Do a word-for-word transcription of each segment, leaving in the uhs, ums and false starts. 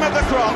of the crop.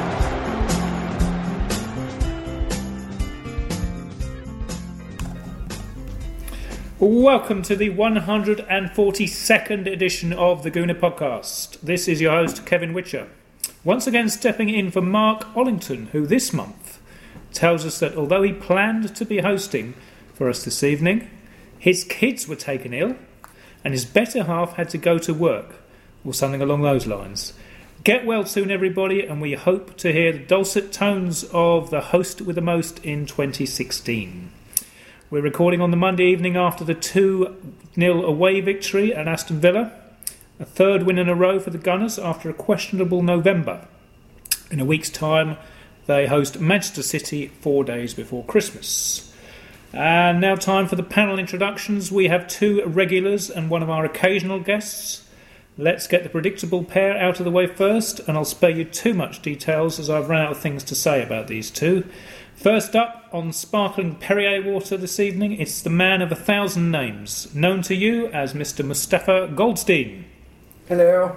Welcome to the one hundred forty-second edition of the Gooner Podcast. This is your host, Kevin Witcher. Once again stepping in for Mark Ollington, who this month tells us that although he planned to be hosting for us this evening, his kids were taken ill and his better half had to go to work, or something along those lines. Get well soon, everybody, and we hope to hear the dulcet tones of the host with the most in twenty sixteen. We're recording on the Monday evening after the two nil away victory at Aston Villa. A third win in a row for the Gunners after a questionable November. In a week's time, they host Manchester City four days before Christmas. And now time for the panel introductions. We have two regulars and one of our occasional guests. Let's get the predictable pair out of the way first, and I'll spare you too much details as I've run out of things to say about these two. First up, on sparkling Perrier water this evening, it's the man of a thousand names, known to you as Mister Mustafa Goldstein. Hello.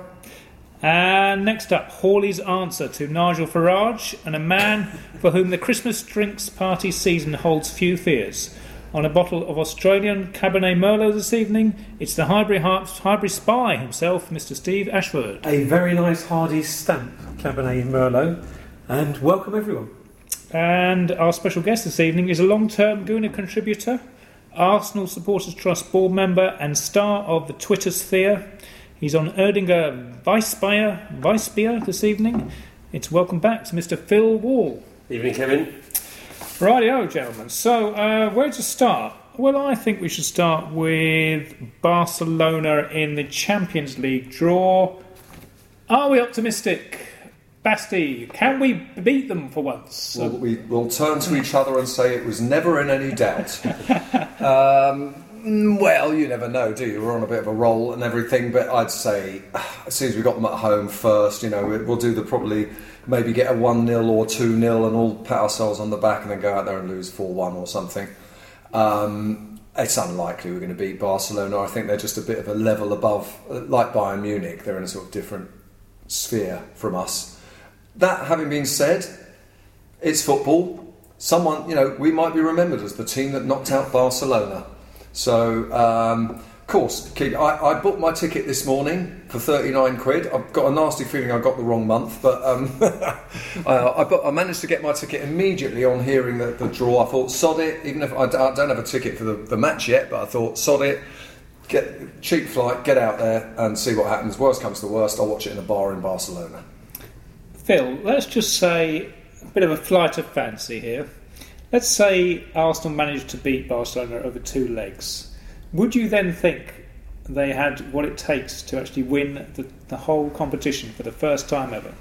And next up, Hawley's answer to Nigel Farage, and a man for whom the Christmas drinks party season holds few fears. On a bottle of Australian Cabernet Merlot this evening, it's the Highbury, Highbury Spy himself, Mister Steve Ashford. A very nice Hardy stamp Cabernet Merlot, and welcome everyone. And our special guest this evening is a long-term Gooner contributor, Arsenal Supporters Trust board member and star of the Twitter sphere. He's on Erdinger Weissbier, Weissbier this evening. It's welcome back to Mister Phil Wall. Evening, Kevin. Rightio, gentlemen. So, uh, where to start? Well, I think we should start with Barcelona in the Champions League draw. Are we optimistic? Basti, can we beat them for once? Well, we will turn to each other and say it was never in any doubt. um, well, you never know, do you? We're on a bit of a roll and everything, but I'd say as soon as we got them at home first, you know, we'll do the probably maybe get a one nil or two nil and all pat ourselves on the back and then go out there and lose four one or something. Um, it's unlikely we're going to beat Barcelona. I think they're just a bit of a level above, like Bayern Munich. They're in a sort of different sphere from us. That having been said, it's football. Someone, you know, we might be remembered as the team that knocked out Barcelona. So, um, of course, keep, I, I booked my ticket this morning for thirty-nine quid. I've got a nasty feeling I got the wrong month, but um, I, I, booked, I managed to get my ticket immediately on hearing the, the draw. I thought, sod it, even if I, I don't have a ticket for the, the match yet, but I thought, sod it, get cheap flight, get out there and see what happens. Worst comes to worst, I'll watch it in a bar in Barcelona. Phil, let's just say a bit of a flight of fancy here. Let's say Arsenal managed to beat Barcelona over two legs. Would you then think they had what it takes to actually win the, the whole competition for the first time ever?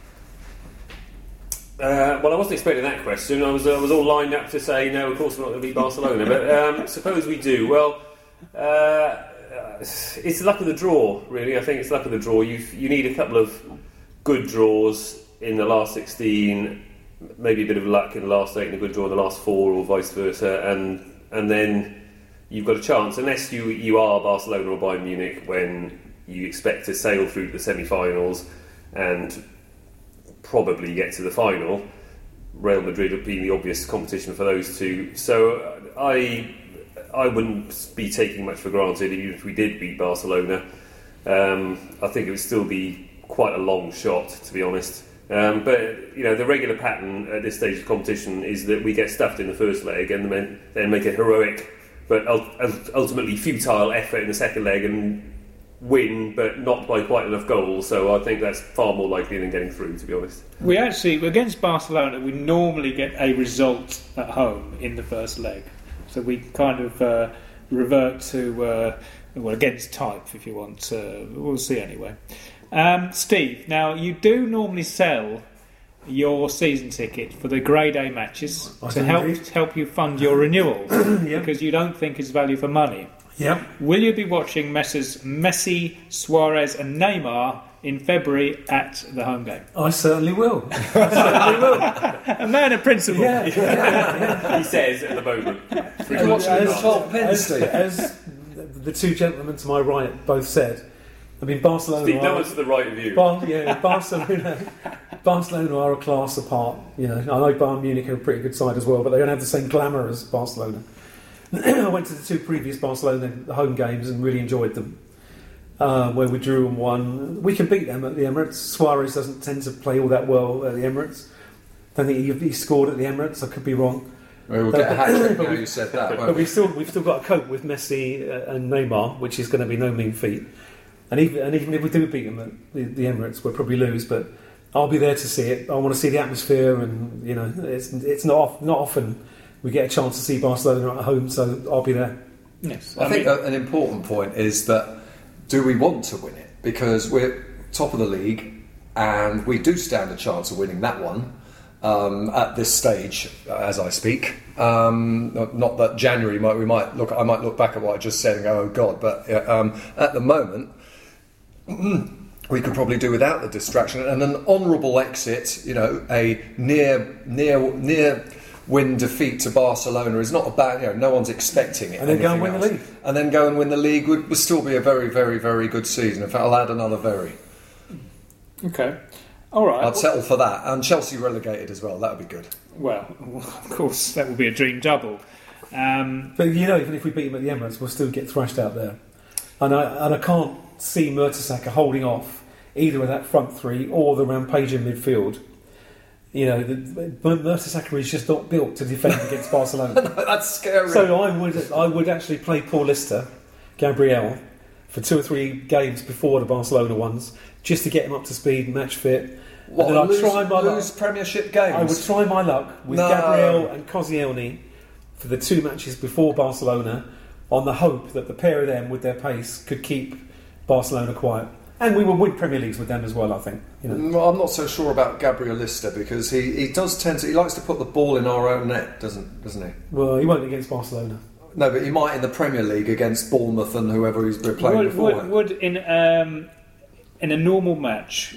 Uh, well, I wasn't expecting that question. I was I was all lined up to say, no, of course we're not going to beat Barcelona. But um, suppose we do. Well, uh, it's the luck of the draw, really. I think it's the luck of the draw. You you need a couple of good draws in the last sixteen, maybe a bit of luck in the last eight and a good draw in the last four, or vice versa, and and then you've got a chance, unless you you are Barcelona or Bayern Munich, when you expect to sail through to the semi-finals and probably get to the final. Real Madrid would be the obvious competition for those two. So I I wouldn't be taking much for granted even if we did beat Barcelona. Um, I think it would still be quite a long shot, to be honest. Um, but, you know, the regular pattern at this stage of competition is that we get stuffed in the first leg and then make a heroic but ultimately futile effort in the second leg and win, but not by quite enough goals. So I think that's far more likely than getting through, to be honest. We actually, against Barcelona, we normally get a result at home in the first leg. So we kind of uh, revert to, uh, well, against type, if you want. Uh, we'll see anyway. Um, Steve, now you do normally sell your season ticket for the grade A matches I to help indeed. help you fund your renewal Yep. because you don't think it's value for money. Yep. Will you be watching Messrs Messi, Suarez and Neymar in February at the home game? I certainly will. I certainly will. A man of principle. Yeah, yeah, yeah. He says at the moment. As, as, as the two gentlemen to my right both said, I mean, Barcelona. Steve, no are, one's to the right of you. Bar, yeah, Barcelona. Barcelona are a class apart. You know, I know Bayern Munich are a pretty good side as well, but they don't have the same glamour as Barcelona. I went to the two previous Barcelona home games and really enjoyed them. Uh, where we drew and won. We can beat them at the Emirates. Suarez doesn't tend to play all that well at the Emirates. I don't think he, he scored at the Emirates. I could be wrong. We'll get a hat trick now you said that. But we've still we've still got to cope with Messi and Neymar, which is going to be no mean feat. And even and even if we do beat them at the, the Emirates, we'll probably lose. But I'll be there to see it. I want to see the atmosphere, and you know, it's it's not off, not often we get a chance to see Barcelona at home, so I'll be there. Yes, I, I think mean, an important point is that do we want to win it? Because we're top of the league, and we do stand a chance of winning that one. Um, at this stage, as I speak, um, not, not that January might we might look. I might look back at what I just said and go, "Oh God!" But uh, um, at the moment, we could probably do without the distraction and an honourable exit. You know, a near near near win defeat to Barcelona is not a bad. You know, no one's expecting it. And then go and win else. the league. And then go and win the league would, would still be a very, very, very good season. In fact, I'll add another very. okay. All right. I'd settle for that. And Chelsea relegated as well. That would be good. Well, of course, that would be a dream double. Um, But you know, even if we beat them at the Emirates, we'll still get thrashed out there. And I and I can't see Mertesacker holding off either of that front three or the rampaging midfield. You know, the, Mertesacker is just not built to defend against Barcelona. That's scary. So I would I would actually play Paul Lister, Gabriel, for two or three games before the Barcelona ones, just to get him up to speed, match fit. What, and then I'd lose, try my lose luck. Premiership games? I would try my luck with No. Gabriel and Koscielny for the two matches before Barcelona, on the hope that the pair of them, with their pace, could keep Barcelona quiet. And we will win Premier Leagues with them as well, I think. You know. Well, I'm not so sure about Gabriel Lister because he, he does tend to he likes to put the ball in our own net, doesn't doesn't he? Well, he won't against Barcelona. No, but he might in the Premier League against Bournemouth and whoever he's been playing would, before. would, would in um, in a normal match,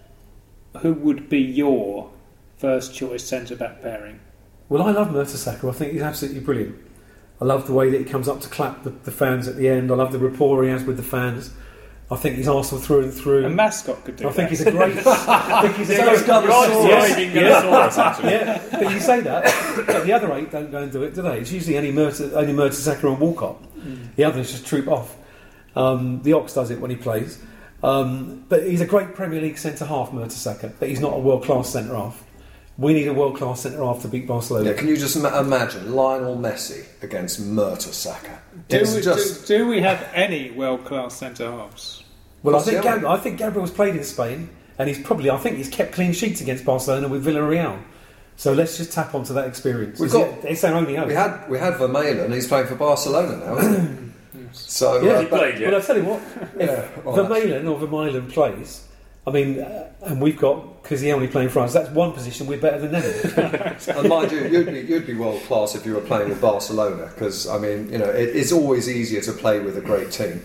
who would be your first choice centre back pairing? Well, I love Mertesacker. I think he's absolutely brilliant. I love the way that he comes up to clap the, the fans at the end. I love the rapport he has with the fans. I think he's Arsenal through and through. A mascot could do I think that. he's a great. I think he's a Sounds great. got the Right, sauce. yes. Riding Gunnosaurus, actually. Yeah, but you say that, but the other eight don't go and do it, do they? It's usually only Mertes, only Mertesacker and Walcott. Mm. The others just troop off. Um, the Ox does it when he plays. Um, but he's a great Premier League centre-half, Mertesacker, but he's not a world-class centre-half. We need a world-class centre-half to beat Barcelona. Yeah, can you just ma- imagine Lionel Messi against Mertesacker? Do It's we, just do, do we have any world-class centre halves? Well, I think, Koscielny. Gab- I think Gabriel's played in Spain, and he's probably, I think he's kept clean sheets against Barcelona with Villarreal. So let's just tap onto that experience. We've It's- got- it's our only hope. we had we had Vermaelen. He's playing for Barcelona now, isn't he? So Yeah, uh, He played, yeah. Well, I tell you what, if Yeah, well, Vermaelen or Vermaelen plays, I mean, uh, and we've got Koscielny playing for us. That's one position we're better than them. and mind you, you'd be, you'd be world class if you were playing with Barcelona because I mean, you know, it, it's always easier to play with a great team.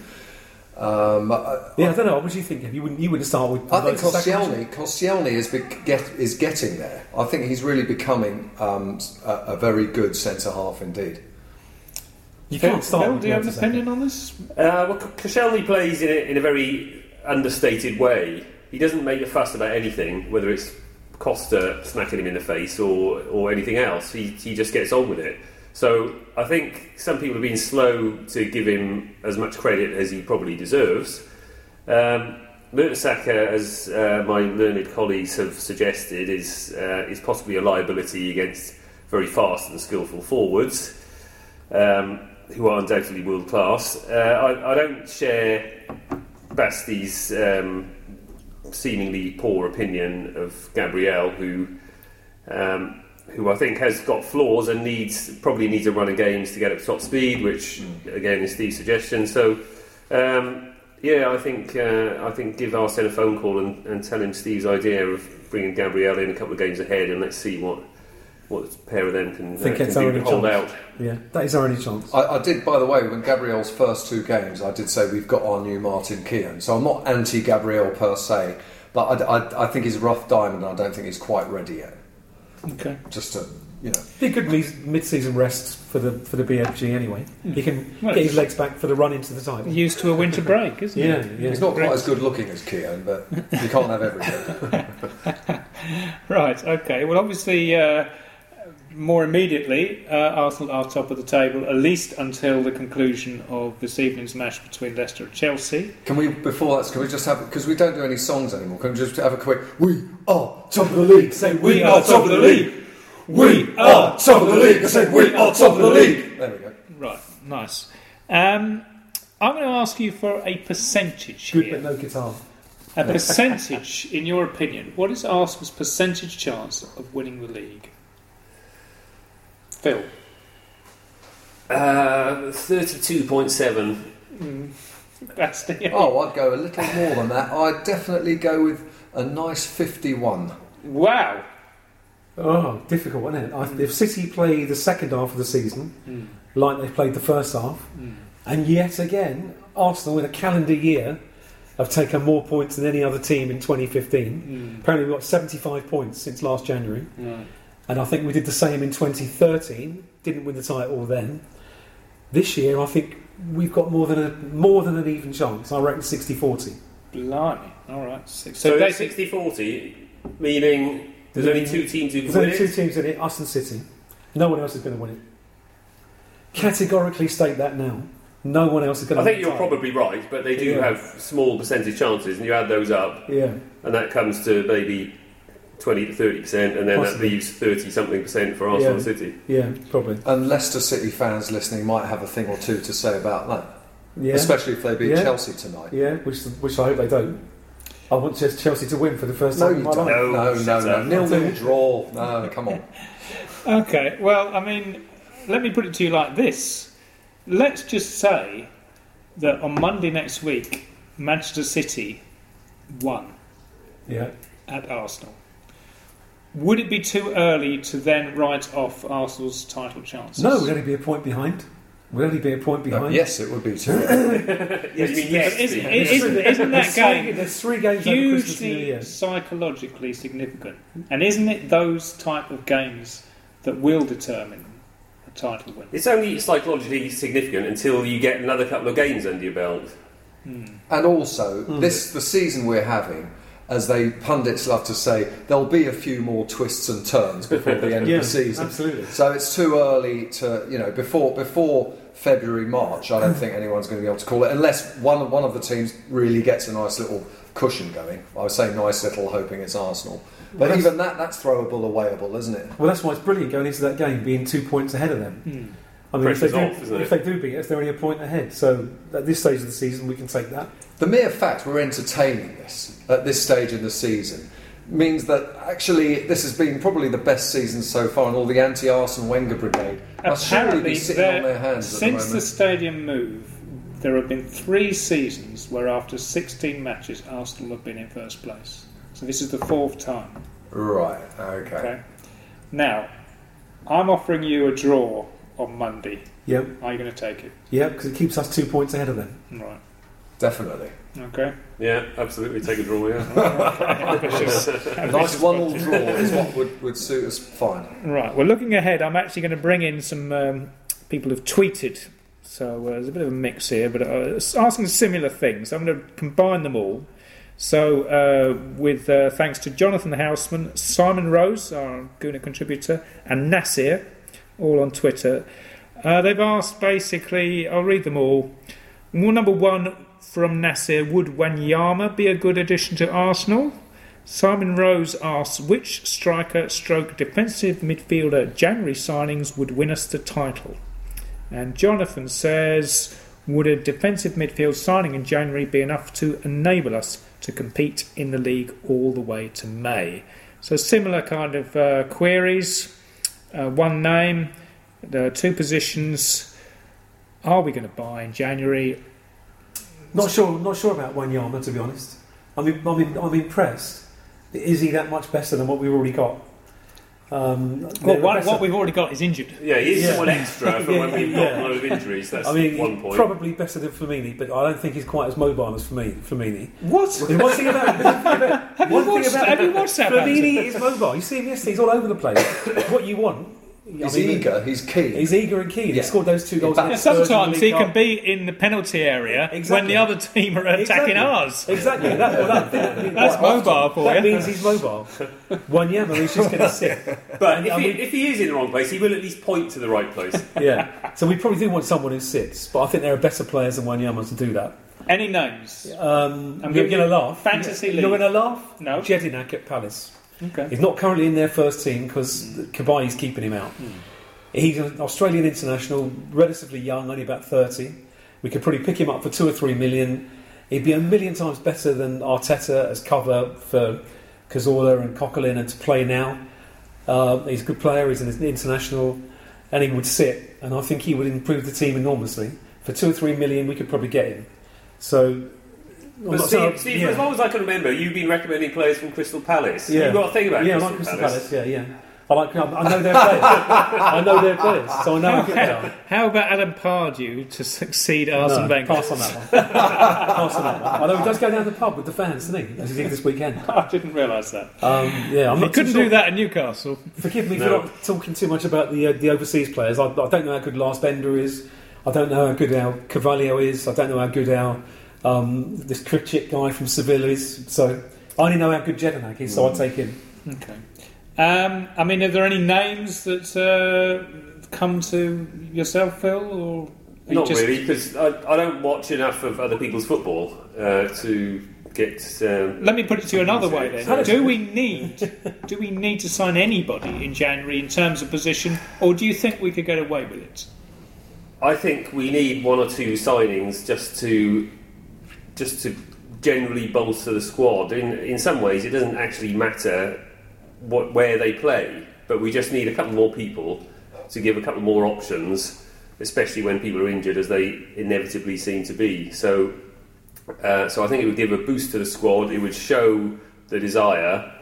Um, I, Yeah, I don't know. What would you think? Of? You wouldn't. You wouldn't start with. I think Mertesacker, would you? Koscielny, Koscielny is, be, get, is getting there. I think he's really becoming um, a, a very good centre half indeed. You can't start. Phil, with do you have an Mertesacker. opinion on this? Uh, well, Koscielny plays in a, in a very understated way. He doesn't make a fuss about anything, whether it's Costa smacking him in the face or, or anything else. He, he just gets on with it. So I think some people have been slow to give him as much credit as he probably deserves. Um, Mertesacker, as uh, my learned colleagues have suggested, is uh, is possibly a liability against very fast and skillful forwards, um, who are undoubtedly world class. Uh, I, I don't share Basti's um, seemingly poor opinion of Gabriel, who. Um, who I think has got flaws and needs probably needs a run of games to get up to top speed, which again is Steve's suggestion. So um, yeah, I think uh, I think give Arsene a phone call and, and tell him Steve's idea of bringing Gabriel in a couple of games ahead, and let's see what what pair of them can, I think uh, it's can our do to only hold chance. out. Yeah, that is our only chance. I, I did, by the way, when Gabriel's first two games, I did say we've got our new Martin Keown. So I'm not anti-Gabriel per se, but I, I, I think he's a rough diamond and I don't think he's quite ready yet. Okay. Just to you know. Be a good mis- mid-season rest for the for the B F G anyway. He can Well, get his legs back for the run into the title. Used to a winter break, isn't Yeah, he? yeah. He's not quite as good looking as Keown, but you can't have everything. Right, okay. Well, obviously, uh, more immediately, uh, Arsenal are top of the table, at least until the conclusion of this evening's match between Leicester and Chelsea. Can we, before that, can we just have, because we don't do any songs anymore, can we just have a quick, we are top of the league, say we are top of the league, we are top of the league, say we are top of the league. There we go. Right, nice. Um, I'm going to ask you for a percentage Good here. but no guitar. A percentage, in your opinion. What is Arsenal's percentage chance of winning the league? Phil? Uh, thirty-two point seven. Mm. That's the Oh, I'd go a little more than that. I'd definitely go with a nice fifty-one. Wow. Oh, difficult, isn't it? I, if City play the second half of the season, Mm. like they played the first half, Mm. and yet again, Arsenal in a calendar year have taken more points than any other team in twenty fifteen. Mm. Apparently we've got seventy-five points since last January. Right. And I think we did the same in twenty thirteen. Didn't win the title then. This year, I think we've got more than a more than an even chance. I reckon sixty forty. Blimey. All right. Six. So, So, so basically, sixty forty, meaning there's Does it only mean- two teams who can There's win only two it? teams in it, us and City. No one else is going to win it. Categorically state that now. No one else is going to I win think the you're title. probably right, but they do Yeah. have small percentage chances, and you add those up, Yeah. and that comes to maybe twenty to thirty percent, and then Possibly. that leaves thirty something percent for Arsenal Yeah. City. Yeah, probably. And Leicester City fans listening might have a thing or two to say about that. Yeah. Especially if they beat Yeah. Chelsea tonight. Yeah, which which I hope they don't. I want just Chelsea to win for the first No, time you in my don't. life. No, No, no, shut no. up. Nil nil draw. No, come on. okay. Well, I mean, let me put it to you like this. Let's just say that on Monday next week, Manchester City won Yeah. at Arsenal. Would it be too early to then write off Arsenal's title chances? No, we'd only be a point behind. We'd only be a point No, behind. yes, it would be too. Yes, you mean yes. But isn't, Steve. isn't, isn't that There's three- game There's three games over Christmas and New hugely Year. psychologically significant? And isn't it those type of games that will determine a title win? It's only psychologically significant until you get another couple of games under your belt. Hmm. And also, this the season we're having, as they pundits love to say, there'll be a few more twists and turns before the end Yeah, of the season. absolutely. So it's too early to, you know, before before February, March. I don't think anyone's going to be able to call it unless one one of the teams really gets a nice little cushion going. I would say nice little, hoping it's Arsenal. But Well, even that, that's throwable, awayable, isn't it? Well, that's why it's brilliant going into that game, being two points ahead of them. Hmm. I mean, if they, Pressure's do, off, isn't it? if they do beat us, they're only a point ahead. So at this stage of the season, we can take that. The mere fact we're entertaining this at this stage in the season means that actually this has been probably the best season so far, and all the anti-Arsenal Wenger brigade must surely Apparently, be sitting on their there- hands at the since the moment. stadium move, there have been three seasons where after sixteen matches, Arsenal have been in first place. So this is the fourth time. Right, okay. Okay. Now, I'm offering you a draw on Monday. Yep, Are you going to take it? yep, because it keeps us two points ahead of them. Right. Definitely. Okay. Yeah, absolutely. Take a draw, yeah. Ambitious. A nice one-all draw is what would, would suit us fine. Right. Well, looking ahead, I'm actually going to bring in some um, people who've tweeted. So uh, there's a bit of a mix here, but uh, asking similar things. I'm going to combine them all. So, uh, with uh, thanks to Jonathan Houseman, Simon Rose, our Gooner contributor, and Nasir, all on Twitter, uh, they've asked basically. I'll read them all. Well, number one from Nasir: would Wanyama be a good addition to Arsenal? Simon Rose asks, which striker stroke defensive midfielder January signings would win us the title? And Jonathan says, would a defensive midfield signing in January be enough to enable us to compete in the league all the way to May? So similar kind of uh, queries. Uh, one name, there are two positions. Are we going to buy in January? Not sure, not sure about Wanyama, to be honest. I mean, I mean, I'm impressed. Is he that much better than what we've already got? Um, Well, they're what, better- what we've already got is injured. Yeah, he is Yeah. someone extra for Yeah, when we've yeah, got yeah. a load of injuries. That's I mean, one point. probably better than Flamini, but I don't think he's quite as mobile as Flamini. Flamini. What? The one thing about, the one thing about, one thing watched- about have you watched that? Flamini is mobile. You see him yesterday; he's all over the place. What you want He's I mean, eager, he's keen. He's eager and keen. Yeah. He scored those two goals. Yeah, against Sometimes Spurs in the he League can Cup. be in the penalty area Exactly. when the other team are attacking Exactly. ours. Exactly. That, well, that, that, That's that, mobile for that you. means he's mobile. Wanyama is just going to sit. But if I he, mean- if he is in the wrong place, he will at least point to the right place. Yeah. So we probably do want someone who sits, but I think there are better players than Wanyama to do that. Any names? Um, I'm you're giving going to you laugh. fantasy You're league. going to laugh? No. Jedinak at Palace. Okay. He's not currently in their first team because Kabai's keeping him out. Mm. He's an Australian international, relatively young, only about thirty. We could probably pick him up for two or three million. He'd be a million times better than Arteta as cover for Cazorla and Coquelin and to play now. Uh, he's a good player, he's an international, and he would sit. And I think he would improve the team enormously. For two or three million, we could probably get him. So, I'm But not Steve, saying- Steve yeah. as long as I can remember, you've been recommending players from Crystal Palace. Yeah. You've got a thing about yeah, I Crystal, like Crystal Palace. Palace. Yeah, yeah. I like. I know their players. I know their players, so I know how good they are. How about Adam Pardew to succeed Arsene No, Wenger? pass on that one. pass on that one. I know he does go down to the pub with the fans, doesn't he? As he did this weekend. I didn't realise that. Um, yeah, I'm He not couldn't too sure. do that in Newcastle. Forgive me No. for not talking too much about the uh, the overseas players. I, I don't know how good Lars Bender is. I don't know how good our Carvalho is. I don't know how good our um, this Kricic guy from Seville is. So I only know how good Jedinak is. So I take him. Okay. Um, I mean, are there any names that uh, come to yourself, Phil? Or are you Not just- really, because I, I don't watch enough of other people's football uh, to get. Um, Let me put it to you another way How then. does- Do we need do we need to sign anybody in January in terms of position, or do you think we could get away with it? I think we need one or two signings just to just to generally bolster the squad. In in some ways, it doesn't actually matter what where they play, but we just need a couple more people to give a couple more options, especially when people are injured, as they inevitably seem to be. So, uh, so I think it would give a boost to the squad. It would show the desire,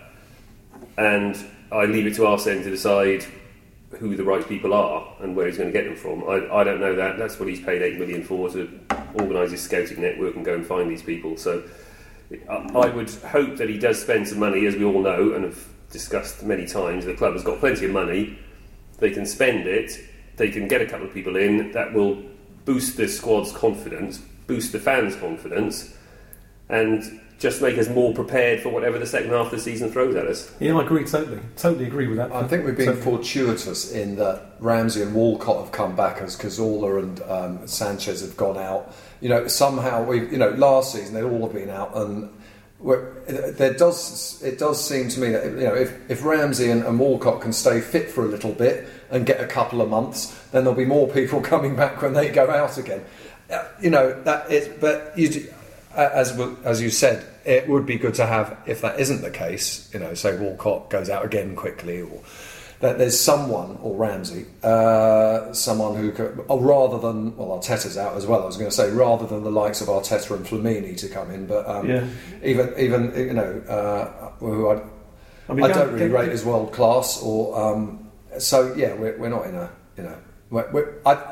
and I leave it to Arsene to decide who the right people are and where he's going to get them from. I, I don't know that. That's what he's paid eight million for, to organise his scouting network and go and find these people. So I, I would hope that he does spend some money, as we all know and have discussed many times. The club has got plenty of money. They can spend it. They can get a couple of people in that will boost the squad's confidence, boost the fans' confidence, and just make us more prepared for whatever the second half of the season throws at us. Yeah, I agree totally. Totally agree with that. I think we've been Totally. fortuitous in that Ramsey and Walcott have come back as Cazorla and um, Sanchez have gone out. You know, somehow we, you know, last season they'd all have been out, and we're, there does it does seem to me that, you know, if, if Ramsey and, and Walcott can stay fit for a little bit and get a couple of months, then there'll be more people coming back when they go out again. Uh, you know that is, but you. Do, As as you said, it would be good to have, if that isn't the case, you know, say Walcott goes out again quickly, or that there's someone, or Ramsey, uh, someone who could, or rather than, well, Arteta's out as well, I was going to say, rather than the likes of Arteta and Flamini to come in, but um, Yeah. even, even you know, uh, who I, I mean, I go- don't really go- rate as world class, or um, so yeah, we're, we're not in a, you know, we're, we're, I.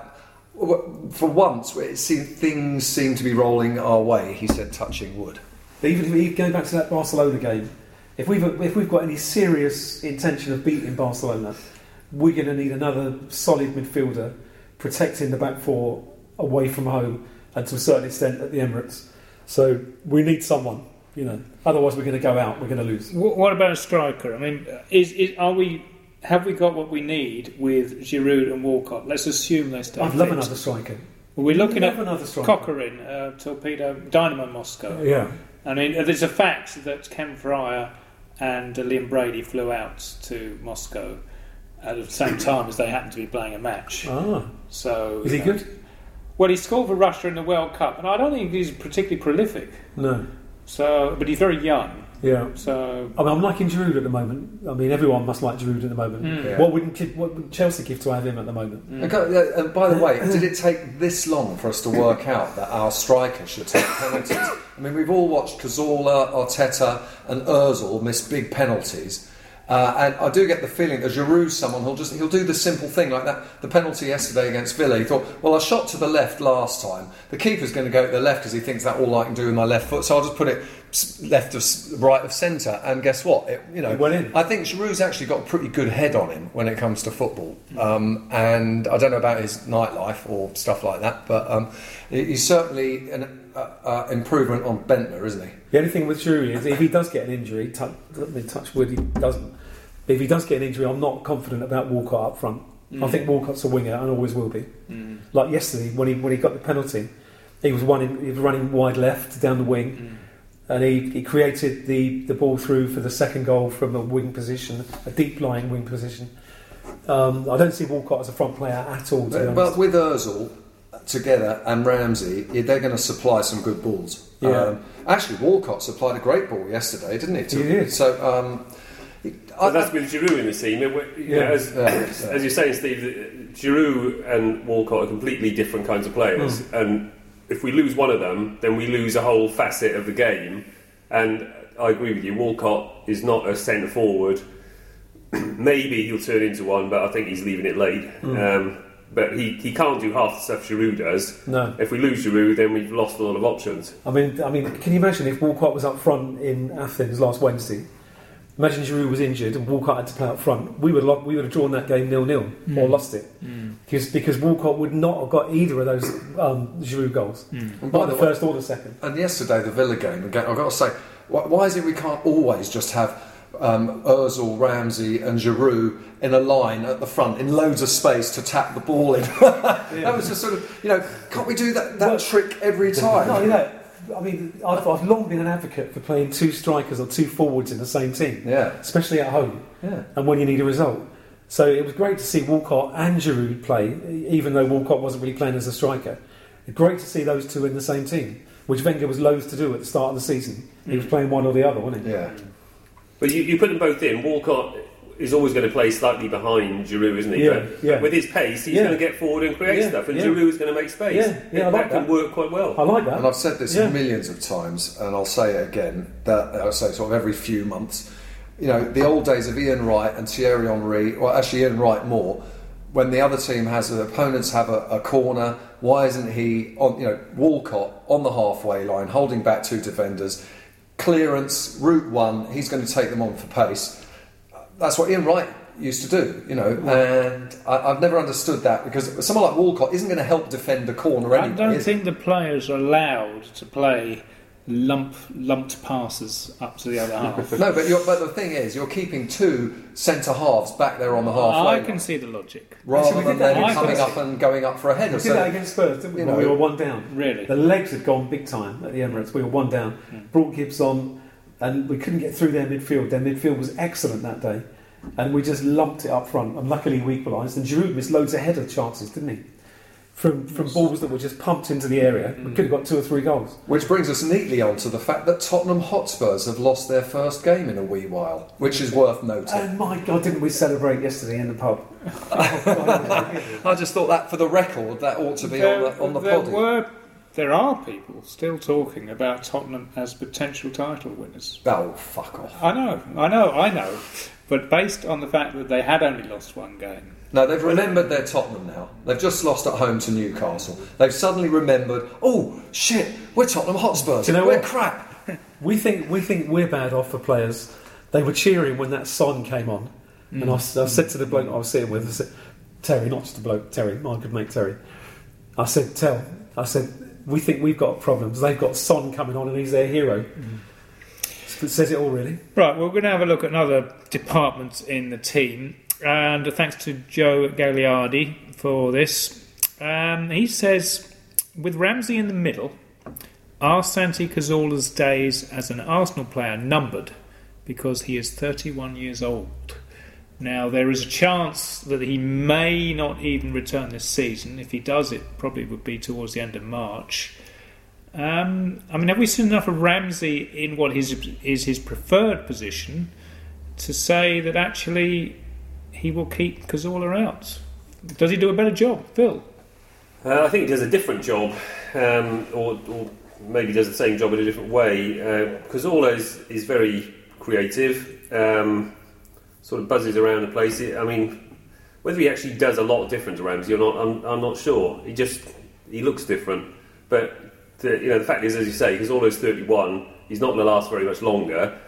For once, it seemed, things seem to be rolling our way. He said, touching wood. But even if we go back to that Barcelona game, if we've if we've got any serious intention of beating Barcelona, we're going to need another solid midfielder protecting the back four away from home and to a certain extent at the Emirates. So we need someone, you know. Otherwise, we're going to go out. We're going to lose. Wh- What about a striker? I mean, is, is are we? Have we got what we need with Giroud and Walcott? Let's assume they stay I'd love fit. another striker. We're looking Love at another striker. Coquelin, uh, Torpedo, Dynamo Moscow. Yeah. I mean, there's a fact that Ken Fryer and uh, Liam Brady flew out to Moscow at the same time as they happened to be playing a match. Ah, So is he you know, good? Well, he scored for Russia in the World Cup, and I don't think he's particularly prolific. No. So, but he's very young. Yeah. So I mean, I'm liking Giroud at the moment. I mean, everyone must like Giroud at the moment. Mm. Yeah. What would what would Chelsea give to have him at the moment? mm. Okay, yeah, and by the way, did it take this long for us to work out that our striker should take penalties? I mean, we've all watched Cazorla, Arteta and Ozil miss big penalties, Uh, and I do get the feeling that Giroud's someone who'll just he'll do the simple thing like that. The penalty yesterday against Villa, he thought, well, I shot to the left last time. The keeper's going to go to the left because he thinks that's all I can do with my left foot. So I'll just put it left of right of centre. And guess what? It, you know, it went in. I think Giroud's actually got a pretty good head on him when it comes to football. Um, and I don't know about his nightlife or stuff like that, but um, he's certainly an uh, uh, improvement on Bentner, isn't he? The only thing with Giroud is if he does get an injury, touch, touch wood, he doesn't. But if he does get an injury, I'm not confident about Walcott up front. Mm. I think Walcott's a winger and always will be. Mm. Like yesterday, when he when he got the penalty, he was running he was running wide left down the wing, mm. and he, he created the, the ball through for the second goal from a wing position, a deep lying wing position. Um, I don't see Walcott as a front player at all. To but, be honest. but with Ozil together and Ramsey, they're going to supply some good balls. Yeah. Um, actually, Walcott supplied a great ball yesterday, didn't he? To, he did. So. Um, But that's with Giroud in the team. It, you yeah. know, as, yeah, yeah. as you're saying, Steve, Giroud and Walcott are completely different kinds of players. Mm. And if we lose one of them, then we lose a whole facet of the game. And I agree with you, Walcott is not a centre forward. Maybe he'll turn into one, but I think he's leaving it late. Mm. Um, but he, he can't do half the stuff Giroud does. No. If we lose Giroud, then we've lost a lot of options. I mean, I mean, can you imagine if Walcott was up front in Athens last Wednesday? Imagine Giroud was injured and Walcott had to play up front. We would have, we would have drawn that game nil-nil mm. or lost it mm. because because Walcott would not have got either of those um, Giroud goals, mm. by the, the first or the second. And yesterday, the Villa game again. I've got to say, why, why is it we can't always just have um, Ozil, Ramsey, and Giroud in a line at the front in loads of space to tap the ball in? yeah. That was just sort of, you know, can't we do that that well, trick every time? No, you know. I mean, I've, I've long been an advocate for playing two strikers or two forwards in the same team, yeah. especially at home, yeah. and when you need a result. So it was great to see Walcott and Giroud play, even though Walcott wasn't really playing as a striker. Great to see those two in the same team, which Wenger was loath to do at the start of the season. He was playing one or the other, wasn't he? Yeah. But you, you put them both in. Walcott is always going to play slightly behind Giroud, isn't he? Yeah, but, yeah. but with his pace, he's yeah. going to get forward and create yeah, stuff, and yeah. Giroud is going to make space. Yeah, yeah, I like that. can work quite well. I like that. And I've said this yeah. millions of times, and I'll say it again. That I'll say sort of every few months. You know, the old days of Ian Wright and Thierry Henry, or actually Ian Wright more. When the other team has the opponents have a, a corner, why isn't he on? You know, Walcott on the halfway line, holding back two defenders, clearance, route one. He's going to take them on for pace. That's what Ian Wright used to do, you know, and I, I've never understood that because someone like Walcott isn't going to help defend the corner anyway. I don't think the players are allowed to play lump lumped passes up to the other half. No, but you're, but the thing is, you're keeping two centre halves back there on the halfway. I can line, see the logic. Rather Actually, than them that coming up and going up for a header. We did so, that against Spurs, didn't we? You know, we were one down. Really, the legs had gone big time at the Emirates. We were one down. Mm. Brought Gibbs on, and we couldn't get through their midfield. Their midfield was excellent that day. And we just lumped it up front, and luckily we equalised. And Giroud missed loads of header chances, didn't he? From from balls that were just pumped into the area. We could have got two or three goals. Which brings us neatly on to the fact that Tottenham Hotspurs have lost their first game in a wee while, which is worth noting. Oh my God, didn't we celebrate yesterday in the pub? Oh, God, I just thought that, for the record, that ought to be there, on the, on the there body. Were, there are people still talking about Tottenham as potential title winners. Oh, fuck off. I know, I know, I know. But based on the fact that they had only lost one game. No, they've remembered their Tottenham now. They've just lost at home to Newcastle. They've suddenly remembered, oh, shit, we're Tottenham Hotspurs. Do you know we're what? crap. We think we think we're bad off for players. They were cheering when that Son came on. Mm. And I, I said to the bloke I was sitting with, I said, Terry, not just a bloke, Terry, my good mate Terry. I said, tell, I said, we think we've got problems. They've got Son coming on and he's their hero. Mm. It says it all, really. Right, we're going to have a look at another department in the team. And thanks to Joe Gagliardi for this. Um, he says, with Ramsey in the middle, are Santi Cazorla's days as an Arsenal player numbered because he is thirty-one years old? Now, there is a chance that he may not even return this season. If he does, it probably would be towards the end of March. Um, I mean, have we seen enough of Ramsey in what his, is his preferred position to say that actually he will keep Cazorla out? Does he do a better job, Phil? Uh, I think he does a different job, um, or, or maybe does the same job in a different way. Uh, Cazorla is, is very creative. Um, sort of buzzes around the place. I mean, whether he actually does a lot different to Ramsey or not, I'm, I'm not sure. He just he looks different. But the, you know, the fact is, as you say, Cazorla's thirty-one. He's not going to last very much longer.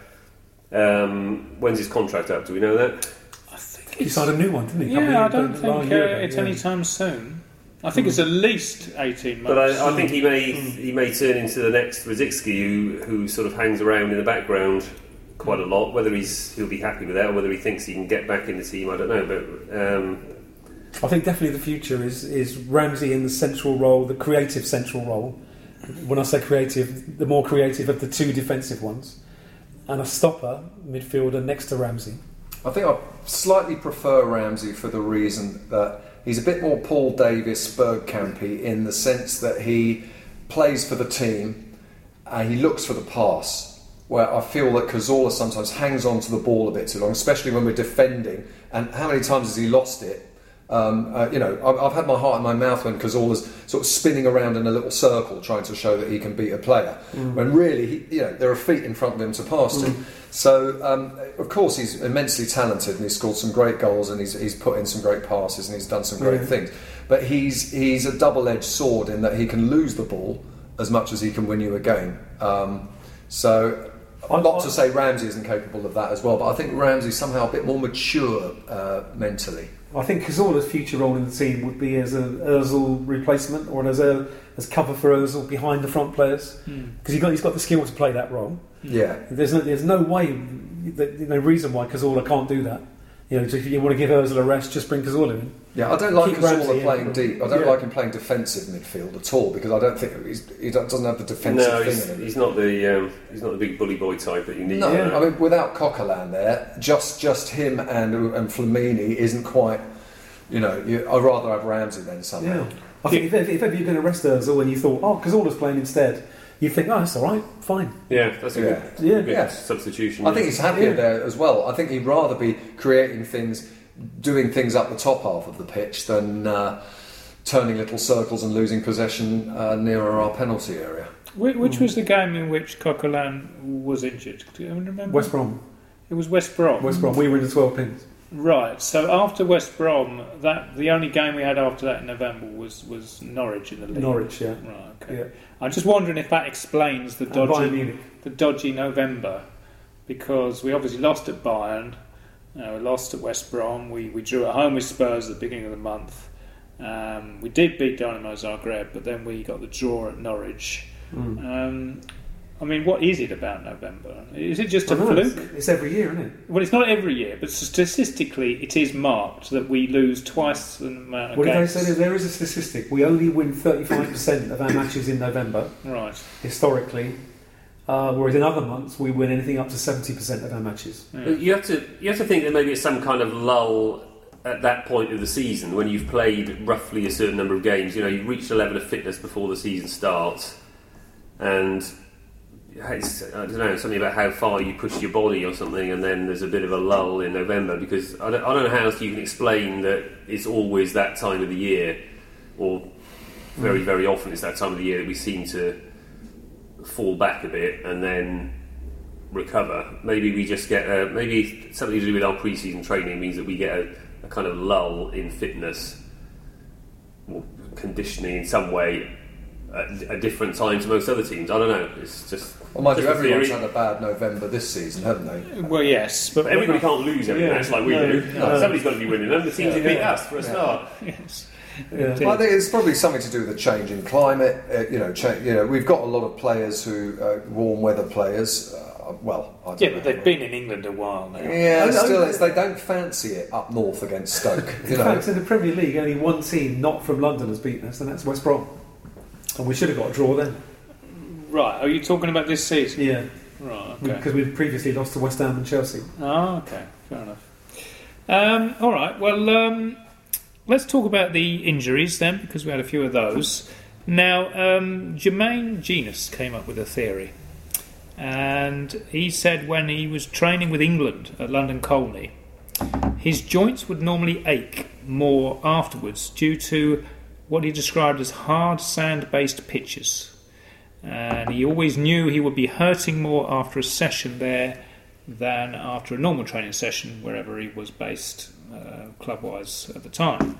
Um, when's his contract up? Do we know that? I think He signed a new one, didn't he? Yeah, I don't Couple think of- uh, year ago, it's yeah. any time soon. I think mm. it's at least eighteen months. But I, I think he may mm. he may turn into the next Rosicky, who who sort of hangs around in the background quite a lot. Whether he's he'll be happy with that or whether he thinks he can get back in the team, I don't know. But um, I think definitely the future is is Ramsey in the central role, the creative central role. When I say creative, the more creative of the two defensive ones, and a stopper midfielder next to Ramsey. I think I slightly prefer Ramsey for the reason that he's a bit more Paul Davis, Bergkampy in the sense that he plays for the team and he looks for the pass. Where I feel that Cazorla sometimes hangs on to the ball a bit too long, especially when we're defending. And how many times has he lost it? Um, uh, you know, I've, I've had my heart in my mouth when Cazorla's sort of spinning around in a little circle trying to show that he can beat a player, mm. when really, he, you know, there are feet in front of him to pass mm. to. So, um, of course, he's immensely talented and he's scored some great goals and he's, he's put in some great passes and he's done some great yeah. things. But he's he's a double-edged sword in that he can lose the ball as much as he can win you a game. Um, so, I, not I, to say Ramsey isn't capable of that as well, but I think Ramsey's somehow a bit more mature uh, mentally. I think Cazorla's future role in the team would be as an Ozil replacement or as a as cover for Ozil behind the front players because mm. he's got he's got the skill to play that role. Yeah, there's no there's no way, no reason why Cazorla can't do that. You know, so if you want to give Ozil a rest, just bring Cazorla in. Yeah, I don't like Keep Cazorla Ramsey playing in. deep. I don't Yeah. like him playing defensive midfield at all because I don't think he's, he doesn't have the defensive no, thing he's, in him. he's not the um, he's not the big bully boy type that you need. No, Yeah. I mean without Coquelin there, just just him and and Flamini isn't quite. You know, you, I'd rather have Ramsey than somehow. Yeah, I think if, if ever you're going to rest Ozil and you thought, oh, Cazorla's playing instead, you think, oh, that's all right, fine. Yeah, that's a Yeah. good, Yeah. good Yeah. substitution. I think he's happier Yeah. there as well. I think he'd rather be creating things, doing things up the top half of the pitch than uh, turning little circles and losing possession uh, nearer our penalty area. Which, which was the game in which Coquelin was injured? Do you remember? West Brom. It was West Brom. West Brom. We were in the twelve pins. Right. So after West Brom, that the only game we had after that in November was, was Norwich in the league. Norwich, yeah. Right. Okay. Yeah. I'm just wondering if that explains the And Bayern dodgy Munich. the dodgy November, because we obviously lost at Bayern, uh, we lost at West Brom, we we drew at home with Spurs at the beginning of the month. Um, we did beat Dynamo Zagreb, but then we got the draw at Norwich. Mm. Um, I mean, what is it about November? Is it just a I know, fluke? It's, it's every year, isn't it? Well, it's not every year, but statistically, it is marked that we lose twice the amount of What did they games. say? There is a statistic. We only win thirty-five percent of our matches in November, Right. historically, uh, whereas in other months we win anything up to seventy percent of our matches. Yeah. You have to you have to think that maybe it's some kind of lull at that point of the season when you've played roughly a certain number of games. You know, you've reached a level of fitness before the season starts, and it's, I don't know, something about how far you push your body or something, and then there's a bit of a lull in November because I don't, I don't know how else you can explain that it's always that time of the year, or very very often it's that time of the year that we seem to fall back a bit and then recover. Maybe we just get a, maybe something to do with our pre-season training means that we get a, a kind of lull in fitness or conditioning in some way at a different time to most other teams. I don't know. It's just. Well, mind just you, a everyone's theory. had a bad November this season, haven't they? Well, yes, but But everybody can't lose every Yeah, match like we no, do. no. Somebody's got to be winning them. The teams Yeah, who beat yeah. us for a Yeah. start. Yes. Yeah. Indeed. Well, I think it's probably something to do with the change in climate. Uh, you know, cha- you know, we've got a lot of players who uh, warm weather players. Uh, well, I don't Yeah, know. but they've been in England a while now. Yeah, I know, still, but- it's, they don't fancy it up north against Stoke. You In know, fact, in the Premier League, only one team not from London has beaten us, and that's West Brom. And we should have got a draw then. Right, are you talking about this season? Yeah, Right, okay. because we'd previously lost to West Ham and Chelsea. Oh, okay, fair enough. Um, all right, well, um, let's talk about the injuries then, because we had a few of those. Now, um, Jermaine Genus came up with a theory, and he said when he was training with England at London Colney, his joints would normally ache more afterwards due to what he described as hard sand-based pitches. And he always knew he would be hurting more after a session there than after a normal training session wherever he was based uh, club-wise at the time.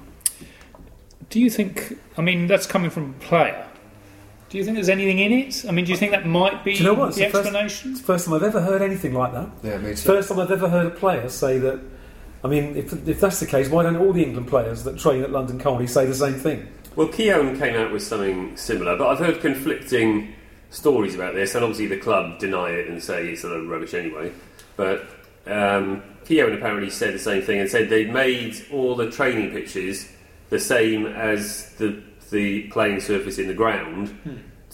Do you think, I mean, that's coming from a player. Do you think there's anything in it? I mean, do you think that might be do you know what? the It's the explanation? First, it's the first time I've ever heard anything like that. Yeah, me too. First time I've ever heard a player say that. I mean, if, if that's the case, why don't all the England players that train at London Colney say the same thing? Well, Keown came out with something similar, but I've heard conflicting stories about this, and obviously the club deny it and say it's a load of rubbish anyway. But um, Keown apparently said the same thing and said they'd made all the training pitches the same as the the playing surface in the ground. Hmm.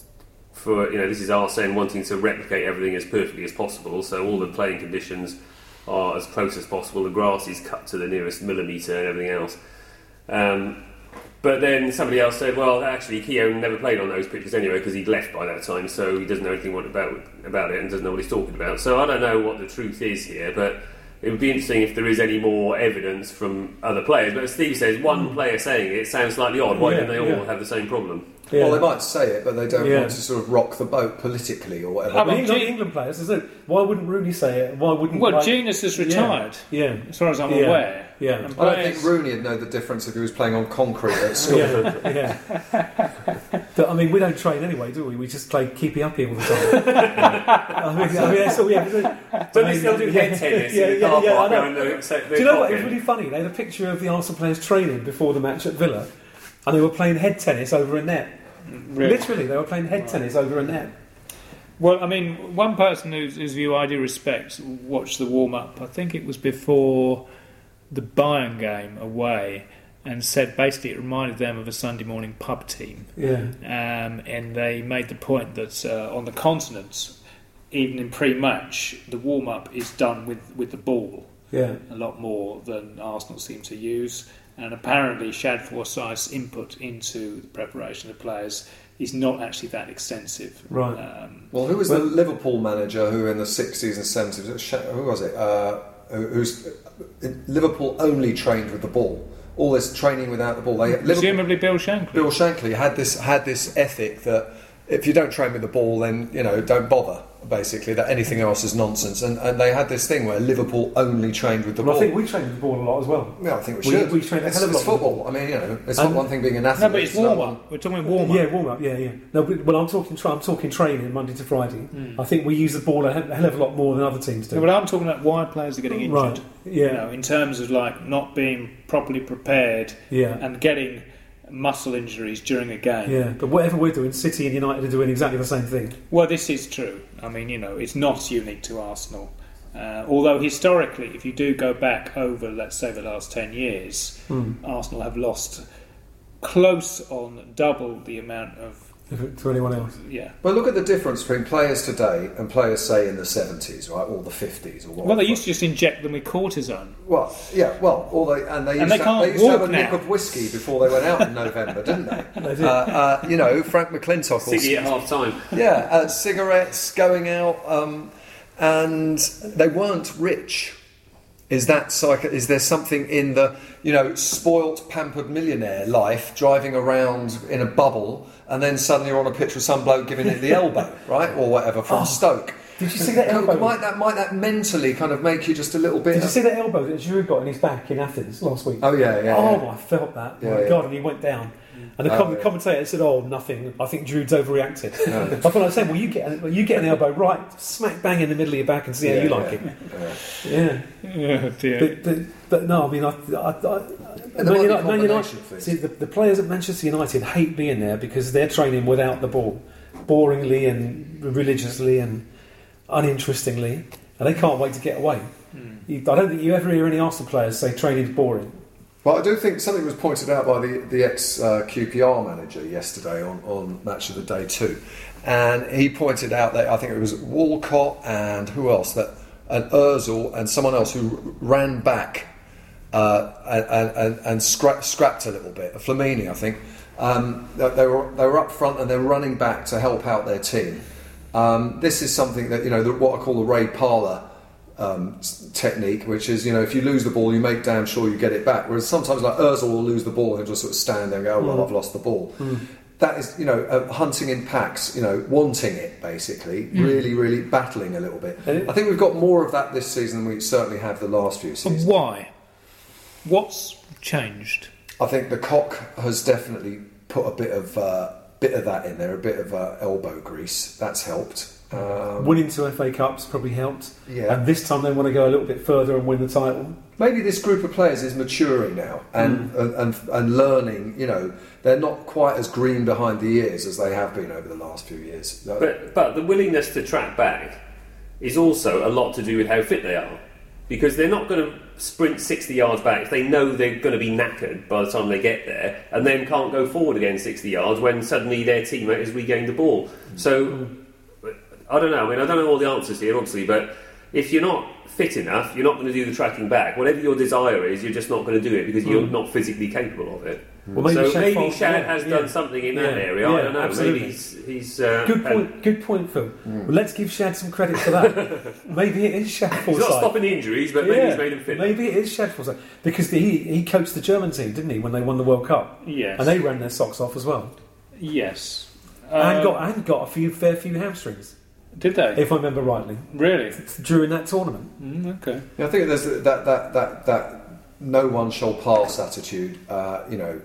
For you know, this is Arsene wanting to replicate everything as perfectly as possible, so all the playing conditions are as close as possible. The grass is cut to the nearest millimetre and everything else. Um, but then somebody else said, well, actually, Keown never played on those pitches anyway because he'd left by that time, so he doesn't know anything about about it and doesn't know what he's talking about. So I don't know what the truth is here, but it would be interesting if there is any more evidence from other players. But as Steve says, one mm. player saying it sounds slightly odd. Why yeah, don't they all yeah. have the same problem? Yeah. Well, they might say it, but they don't Yeah. want to sort of rock the boat politically or whatever. I I mean, mean, England, Gene- England players, is it? Why wouldn't Rooney say it? Why wouldn't? Well, like, Genius has retired, Yeah, as far as I'm Yeah. aware. yeah. And I don't players- think Rooney would know the difference if he was playing on concrete at school. yeah, yeah. But, I mean, we don't train anyway, do we? We just play keepy uppy all the time. I mean, I mean, that's all we have to do. Don't I they mean, still do yeah, head tennis yeah, in the yeah, car yeah, park? I know. Going to set Do their you know clock what? It's in? really funny. They had a picture of the Arsenal players training before the match at Villa, and they were playing head tennis over a net. Really? Literally, they were playing head tennis over a net. Well, I mean, one person whose, whose view I do respect watched the warm-up, I think it was before the Bayern game away, and said basically it reminded them of a Sunday morning pub team. Yeah. Um, and they made the point that uh, on the continent, even in pre-match, the warm-up is done with, with the ball Yeah. a lot more than Arsenal seem to use. And apparently Shad Forsyth's input into the preparation of the players is not actually that extensive. Right. Um, Well, who was Well- the Liverpool manager who in the sixties and seventies, who was it? Uh, who- who's Liverpool only trained with the ball. All this training without the ball. They, Liverpool, presumably Bill Shankly. Bill Shankly had this had this ethic that if you don't train with the ball, then you know don't bother. Basically, that anything else is nonsense. And, and they had this thing where Liverpool only trained with the Well, ball. I think we train with the ball a lot as well. yeah, I think we we- should. we train a it's, hell of a it's lot with the football. I mean, you know, it's And- not one thing being an athlete. No, but it's another warm-up. We're talking warm-up. Yeah, warm up. Yeah, yeah. No, but, well, I'm talking. Tra- I'm talking training Monday to Friday. Mm. I think we use the ball a he- a hell of a lot more than other teams do. No, but I'm talking about why players are getting injured. Right. Yeah. You know, in terms of like not being properly prepared Yeah. and getting muscle injuries during a game. Yeah, but whatever we're doing, City and United are doing exactly the same thing. Well, this is true. I mean, you know, it's not unique to Arsenal. Uh, although historically, if you do go back over, let's say, the last ten years, Mm. Arsenal have lost close on double the amount of If- To anyone else. yeah. But look at the difference between players today and players, say, in the seventies, right, or the fifties, or whatever. Well, they used to just inject them with cortisone. Well, yeah, well, or they and they used, And they to, can't they used to have a walk nip now. of whiskey before they went out in November, didn't they? They did. Uh, uh, you know, Frank McClintock. or Ciggy at half time. yeah, uh, cigarettes, going out, um, and they weren't rich. Is that psych- Is there something in the you know spoilt, pampered millionaire life, driving around in a bubble, and then suddenly you're on a pitch with some bloke giving it the elbow, right, or whatever from Oh, Stoke? Did you see that elbow? Might that might that mentally kind of make you just a little bit? Did you see that elbow that Giroud got in his back in Athens last week? Oh yeah, yeah. Oh, yeah. I felt that. Yeah, My yeah. God, and he went down. And the, Oh, com- yeah. the commentator said, "Oh, nothing. I think Giroud's overreacted." No. I thought I was saying, "Well, you get an, you get an elbow right smack bang in the middle of your back and see how Yeah, you yeah, like it." yeah. Yeah, Oh, dear. but, but, but no, I mean, I, I, I, And there might be a Man combination United- of things. see, the, the players at Manchester United hate being there because they're training without the ball, boringly and religiously and uninterestingly, and they can't wait to get away. Mm. You, I don't think you ever hear any Arsenal players say training's boring. Well, I do think something was pointed out by the, the ex-Q P R manager yesterday on, on Match of the Day two. And he pointed out that, I think it was Walcott and who else, that and Ozil and someone else who ran back uh, and, and, and scra- scrapped a little bit. Flamini, I think. Um, that they were they were up front and they were running back to help out their team. Um, this is something that, you know, the, what I call the Ray Parlour Um, technique, which is, you know, if you lose the ball, you make damn sure you get it back. Whereas sometimes, like Ozil will lose the ball and just sort of stand there and go, "Oh well, Mm. I've lost the ball." Mm. that is, you know, uh, hunting in packs, you know, wanting it basically, Mm. really, really battling a little bit. And it- I think we've got more of that this season than we certainly have the last few And seasons. why? What's changed? I think the cock has definitely put a bit of uh, bit of that in there, a bit of uh, elbow grease. That's helped. Um, Winning two F A Cups probably helped. Yeah. And this time they want to go a little bit further and win the title. Maybe this group of players is maturing now and, Mm. and, and and learning. You know, they're not quite as green behind the ears as they have been over the last few years. But but the willingness to track back is also a lot to do with how fit they are, because they're not going to sprint sixty yards back if they know they're going to be knackered by the time they get there, and then can't go forward again sixty yards when suddenly their teammate has regained the ball. So I don't know. I mean, I don't know all the answers here, obviously, but if you're not fit enough, you're not going to do the tracking back. Whatever your desire is, you're just not going to do it because you're not physically capable of it. Well, maybe so Shad maybe Falls- Shad yeah, has yeah. done something in that Yeah, area. yeah, I don't know. absolutely. Maybe he's, he's uh, Good and point, good point, Phil. Well, let's give Shad some credit for that. Maybe it is Shad He's Falls' not side. stopping the injuries, but maybe Yeah, he's made him fit. Maybe it is Shad Falls' side. Because the, he, he coached the German team, didn't he, when they won the World Cup? Yes. And they ran their socks off as well. Yes. and Uh, got and got a few fair few hamstrings, Did they? if I remember rightly, Really? during that tournament. Mm, okay. Yeah, I think there's that that that that no one shall pass attitude. Uh, you know,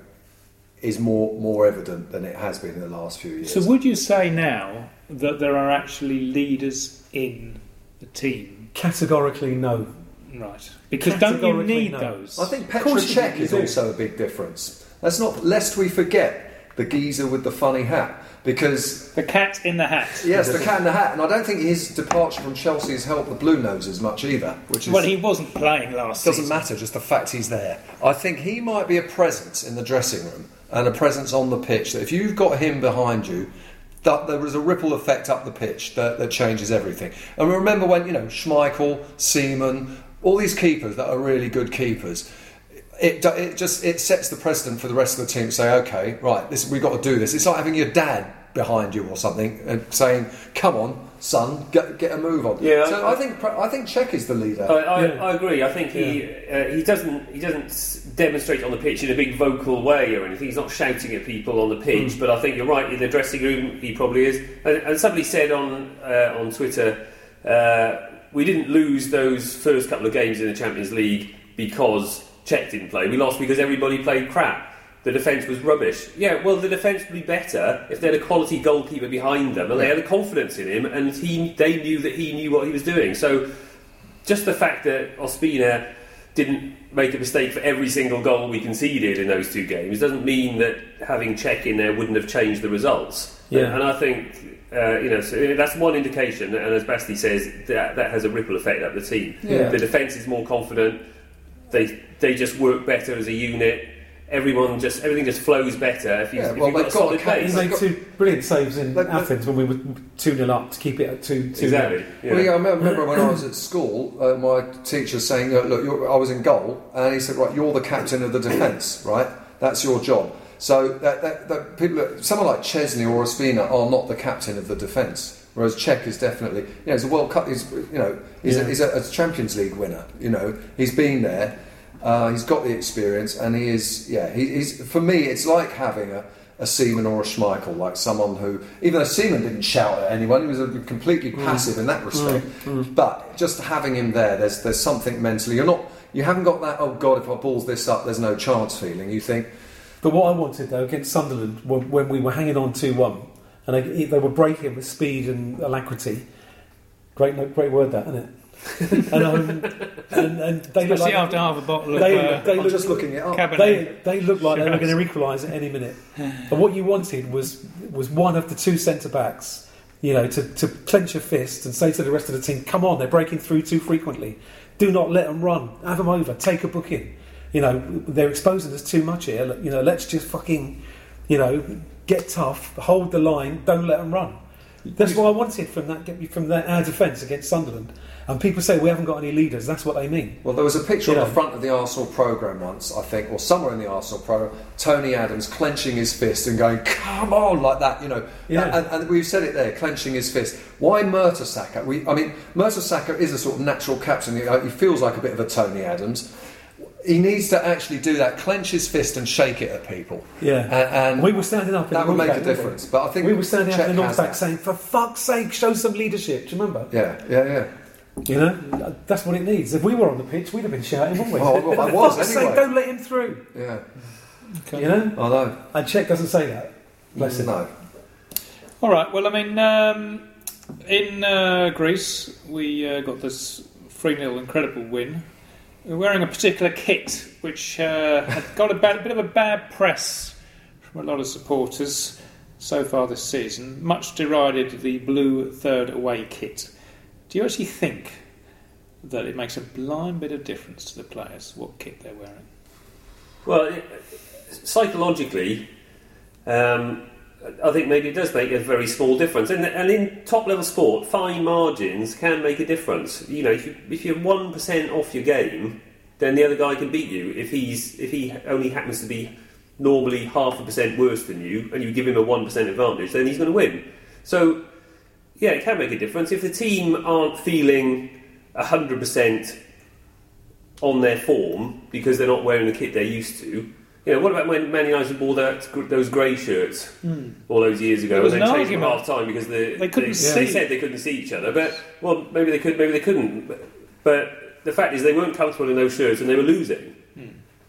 is more more evident than it has been in the last few years. So would you say now that there are actually leaders in the team? Categorically, no. Right. Because don't you Categorically need no. those? I think Of course Petra you Cech do. is also a big difference. Let's not, lest we forget the geezer with the funny hat, because The cat in the hat. yes, the cat in the hat, and I don't think his departure from Chelsea has helped the Blue Noses much either. Which is Well, he wasn't playing last doesn't season. matter, just the fact he's there. I think he might be a presence in the dressing room and a presence on the pitch. That if you've got him behind you, that there is a ripple effect up the pitch that, that changes everything. And remember when, you know, Schmeichel, Seaman, all these keepers that are really good keepers, it, it just it sets the precedent for the rest of the team to say, okay, right, this, we've got to do this. It's like having your dad behind you or something and saying, come on, son, get, get a move on. Yeah, so I- I, think I think Cech is the leader. I, I, Yeah. I agree. I think he uh, he doesn't he doesn't s- demonstrate on the pitch in a big vocal way or anything. He's not shouting at people on the pitch. But I think you're right. In the dressing room, he probably is. And, and somebody said on uh, on Twitter, uh, we didn't lose those first couple of games in the Champions League because Cech didn't play. We lost because everybody played crap. The defence was rubbish. Yeah, well, the defence would be better if they had a quality goalkeeper behind them and they had the confidence in him, and he they knew that he knew what he was doing. So, just the fact that Ospina didn't make a mistake for every single goal we conceded in those two games doesn't mean that having Cech in there wouldn't have changed the results. Yeah. And I think uh, you know so that's one indication, and as Basti says, that that has a ripple effect up the team. Yeah. The defence is more confident. They they just work better as a unit. Everyone just everything just flows better if, you, Yeah, if well, you've got a they've got solid a captain. He base. They've made got- two brilliant saves in But- but- Athens when we were two nil up to keep it at two two. Exactly. Yeah. Well, yeah, I remember when I was at school, uh, my teacher saying, uh, "Look, you're, I was in goal," and he said, "Right, you're the captain of the defence, right? That's your job." So that, that, that people, someone like Chesney or Ospina are not the captain of the defence, whereas Cech is definitely, you know, he's a World Cup, he's, you know, he's, Yeah. a, he's a, a Champions League winner. You know, he's been there, uh, he's got the experience, and he is, yeah, he, he's for me, it's like having a. a Seaman or a Schmeichel, like someone who, even though Seaman didn't shout at anyone, he was a, completely passive in that respect. But just having him there, there's there's something mentally. You're not, you haven't got that. Oh God, if I balls this up, there's no chance feeling. You think, But what I wanted though against Sunderland when, when we were hanging on two one and they, they were breaking with speed and alacrity. Great, great word that, isn't it? and, um, and, and they look Especially like after half a bottle of they, uh, they I'm look, just looking it up. Cabernet. They, they looked like they were Shiraz. going to equalise at any minute. And what you wanted was was one of the two centre backs, you know, to, to clench a fist and say to the rest of the team, "Come on, they're breaking through too frequently. Do not let them run. Have them over. Take a booking. You know, they're exposing us too much here. You know, let's just fucking, you know, get tough, hold the line, don't let them run." That's what I wanted from that from that our defence against Sunderland. And people say we haven't got any leaders. That's what they mean. Well, there was a picture You on know. the front of the Arsenal programme once, I think, or somewhere in the Arsenal programme, Tony Adams clenching his fist and going, "Come on," like that, you know. Yeah. And, and we've said it there, clenching his fist. Why Mertesacker? We, I mean, Mertesacker is a sort of natural captain. He he feels like a bit of a Tony Adams. he needs to actually do that, clench his fist and shake it at people. Yeah, and, and we were standing up. In that the would make knockback, a difference. But I think we were standing Czech up in the has knockback that. saying, "For fuck's sake, show some leadership." Do you remember? Yeah, yeah, yeah. You know, that's what it needs. If we were on the pitch, we'd have been shouting, wouldn't we? Oh, well, I For was fuck's anyway. sake, don't let him through. Yeah, You know, I know. and Czech doesn't say that. Bless him. No. All right. Well, I mean, um, in uh, Greece, we uh, got this three nil incredible win. We're wearing a particular kit which uh, had got a, bad, a bit of a bad press from a lot of supporters so far this season. Much derided the blue third away kit. Do you actually think that it makes a blind bit of difference to the players what kit they're wearing? Well, it, psychologically, um, I think maybe it does make a very small difference. And, and in top-level sport, fine margins can make a difference. You know, if, you, if you're one percent off your game, then the other guy can beat you. If he's if he only happens to be normally half a percent worse than you, and you give him a one percent advantage, then he's going to win. So, yeah, it can make a difference. If the team aren't feeling one hundred percent on their form because they're not wearing the kit they're used to, you know, what about when Man United wore that, those grey shirts Hmm. all those years ago, There was and then an changed them argument. half time because the, They couldn't they, see. they said they couldn't see each other. But well, maybe they could, maybe they couldn't. But, but the fact is, they weren't comfortable in those shirts and they were losing. Hmm.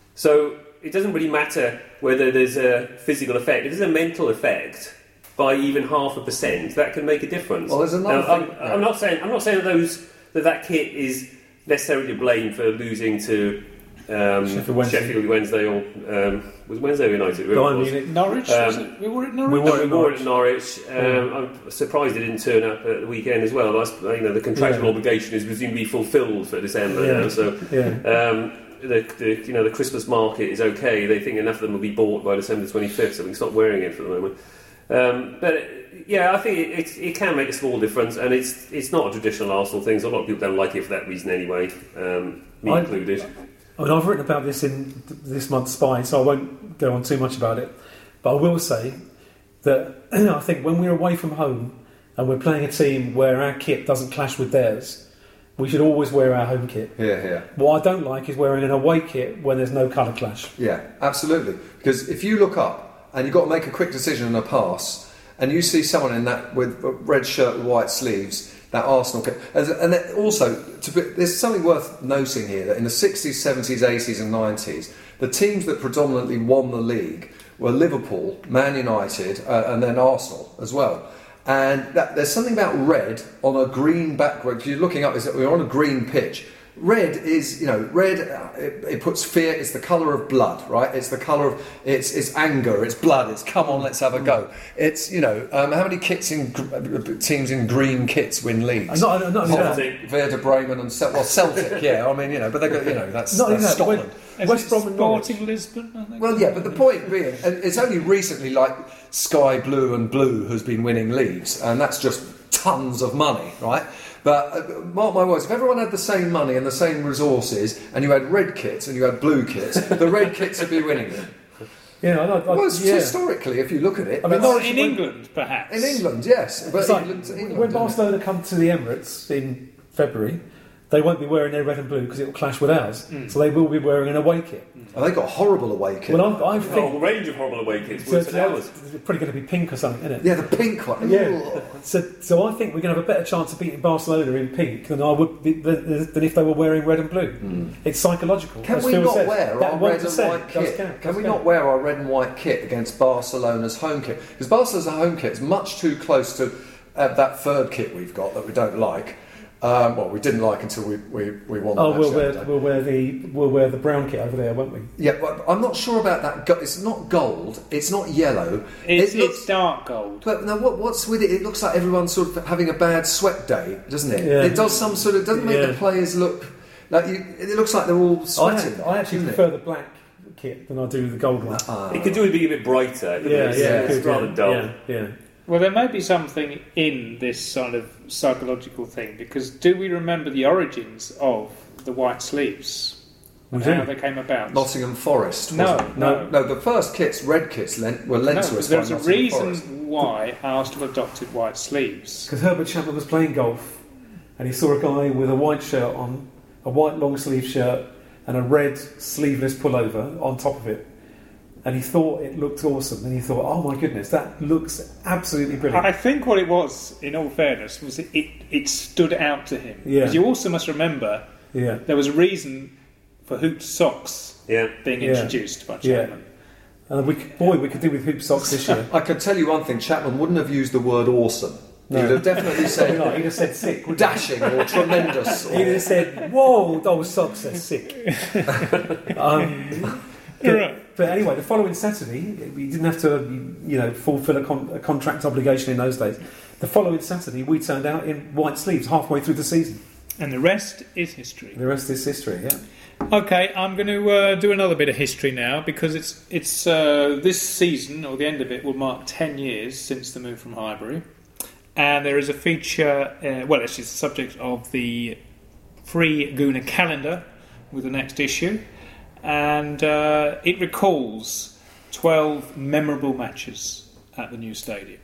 So it doesn't really matter whether there's a physical effect. If there's a mental effect by even half a percent, that can make a difference. Well, there's another Now, thing- I'm, I'm not saying I'm not saying that those that that kit is necessarily to blame for losing to. Um, Sheffield Wednesday. Sheffield Wednesday or um, was Wednesday United? whoever it Bayern was. Munich. Norwich? Um, was it? We were at Norwich? we were We at wore it Norwich. at Norwich. Um, I'm surprised it didn't turn up at the weekend as well. That's, you know, the contractual Yeah. obligation is presumably fulfilled for December Yeah. now. So Yeah. um, the, the you know the Christmas market is okay. They think enough of them will be bought by December twenty-fifth, so we can stop wearing it for the moment. Um, but yeah, I think it, it, it can make a small difference, and it's it's not a traditional Arsenal thing. So a lot of people don't like it for that reason anyway, um, me I- included. I mean, I've written about this in th- this month's Spy, so I won't go on too much about it. But I will say that I think when we're away from home and we're playing a team where our kit doesn't clash with theirs, we should always wear our home kit. Yeah, yeah. What I don't like is wearing an away kit when there's no colour clash. Yeah, absolutely. Because if you look up and you've got to make a quick decision on a pass, and you see someone in that with a red shirt with white sleeves, that Arsenal kit, and and then also to be, there's something worth noting here that in the sixties, seventies, eighties, and nineties, the teams that predominantly won the league were Liverpool, Man United, uh, and then Arsenal as well. And that, there's something about red on a green background. If you're looking up, is that we're on a green pitch. Red is, you know, red. Uh, it, it puts fear. It's the colour of blood, right? It's the colour of it's it's anger. It's blood. It's come on, let's have a go. It's you know, um, how many kits in gr- teams in green kits win leagues? And not, not only that, Celtic. Werder Bremen and Cel- well Celtic, yeah. I mean, you know, but they got you know that's, not only that's that, when- Scotland. Is West it Brom and Norwich. Sporting Lisbon, I think. Well, yeah, but the point being, and it's only recently like Sky Blue and Blue who's been winning leagues, and that's just tons of money, right? But uh, mark my words, if everyone had the same money and the same resources, and you had red kits and you had blue kits, the red kits would be winning them. Yeah, I, I, Well, it's yeah. historically, if you look at it, I mean, that's- Or in England, perhaps. in England, yes, but It's like, England, England, when didn't it? Barcelona come to the Emirates in February, they won't be wearing their red and blue because it will clash with ours. So they will be wearing an away kit. and they got a horrible away kit. Well, I, I A think whole range of horrible away kits, so worse it's, than ours. it's probably going to be pink or something, isn't it? yeah, the pink one. Yeah. Ugh. So, so I think we're going to have a better chance of beating Barcelona in pink than I would be, than, than if they were wearing red and blue. It's psychological. Can as we Phil not says. wear That our one red and percent white does kit? count, Can does we count. not wear our red and white kit against Barcelona's home kit? Because Barcelona's home kit is much too close to uh, that third kit we've got that we don't like. Um, well, we didn't like until we, we, we won the Oh, match we'll the wear, other day. we'll wear the we'll wear the brown kit over there, won't we? Yeah, but I'm not sure about that. Go- it's not gold. It's not yellow. It's, it looks, it's dark gold. But now, what, what's with it? It looks like everyone's sort of having a bad sweat day, doesn't it? Yeah. It does some sort of. Doesn't make Yeah. the players look like you. It looks like they're all I, sweating. I actually doesn't it? prefer the black kit than I do the gold one. Ah. It could do with being a bit brighter. couldn't yeah, it? yeah, it's good, rather yeah, dull. Yeah, yeah. Well, there may be something in this sort of psychological thing, because do we remember the origins of the white sleeves? We And do. how they came about? Nottingham Forest. No, wasn't it? no. no, no. The first kits, red kits, lent, were lent No, to because us there by was a Nottingham reason Forest. why Arsenal adopted white sleeves. Because Herbert Chapman was playing golf and he saw a guy with a white shirt on, a white long sleeve shirt, and a red sleeveless pullover on top of it. And he thought it looked awesome, and he thought, "Oh my goodness, that looks absolutely brilliant." I think what it was, in all fairness, was it, it, it stood out to him. Yeah. Because you also must remember Yeah, there was a reason for hooped socks Yeah. being Yeah. introduced by Yeah. Chapman. and we could, boy, we could do with hoop socks this year. I can tell you one thing: Chapman wouldn't have used the word awesome. No. He'd have definitely Probably said not. He'd have said sick. wouldn't dashing or tremendous. he? He'd have said, "Whoa, those socks are sick." um, but, Right. but anyway, the following Saturday, we didn't have to, you know, fulfil a, con- a contract obligation in those days. The following Saturday, we turned out in white sleeves halfway through the season. And the rest is history. The rest is history. Yeah. Okay, I'm going to uh, do another bit of history now because it's it's uh, this season, or the end of it, will mark ten years since the move from Highbury. And there is a feature, uh, well, it's the subject of the free Gooner calendar with the next issue. And uh, it recalls twelve memorable matches at the new stadium.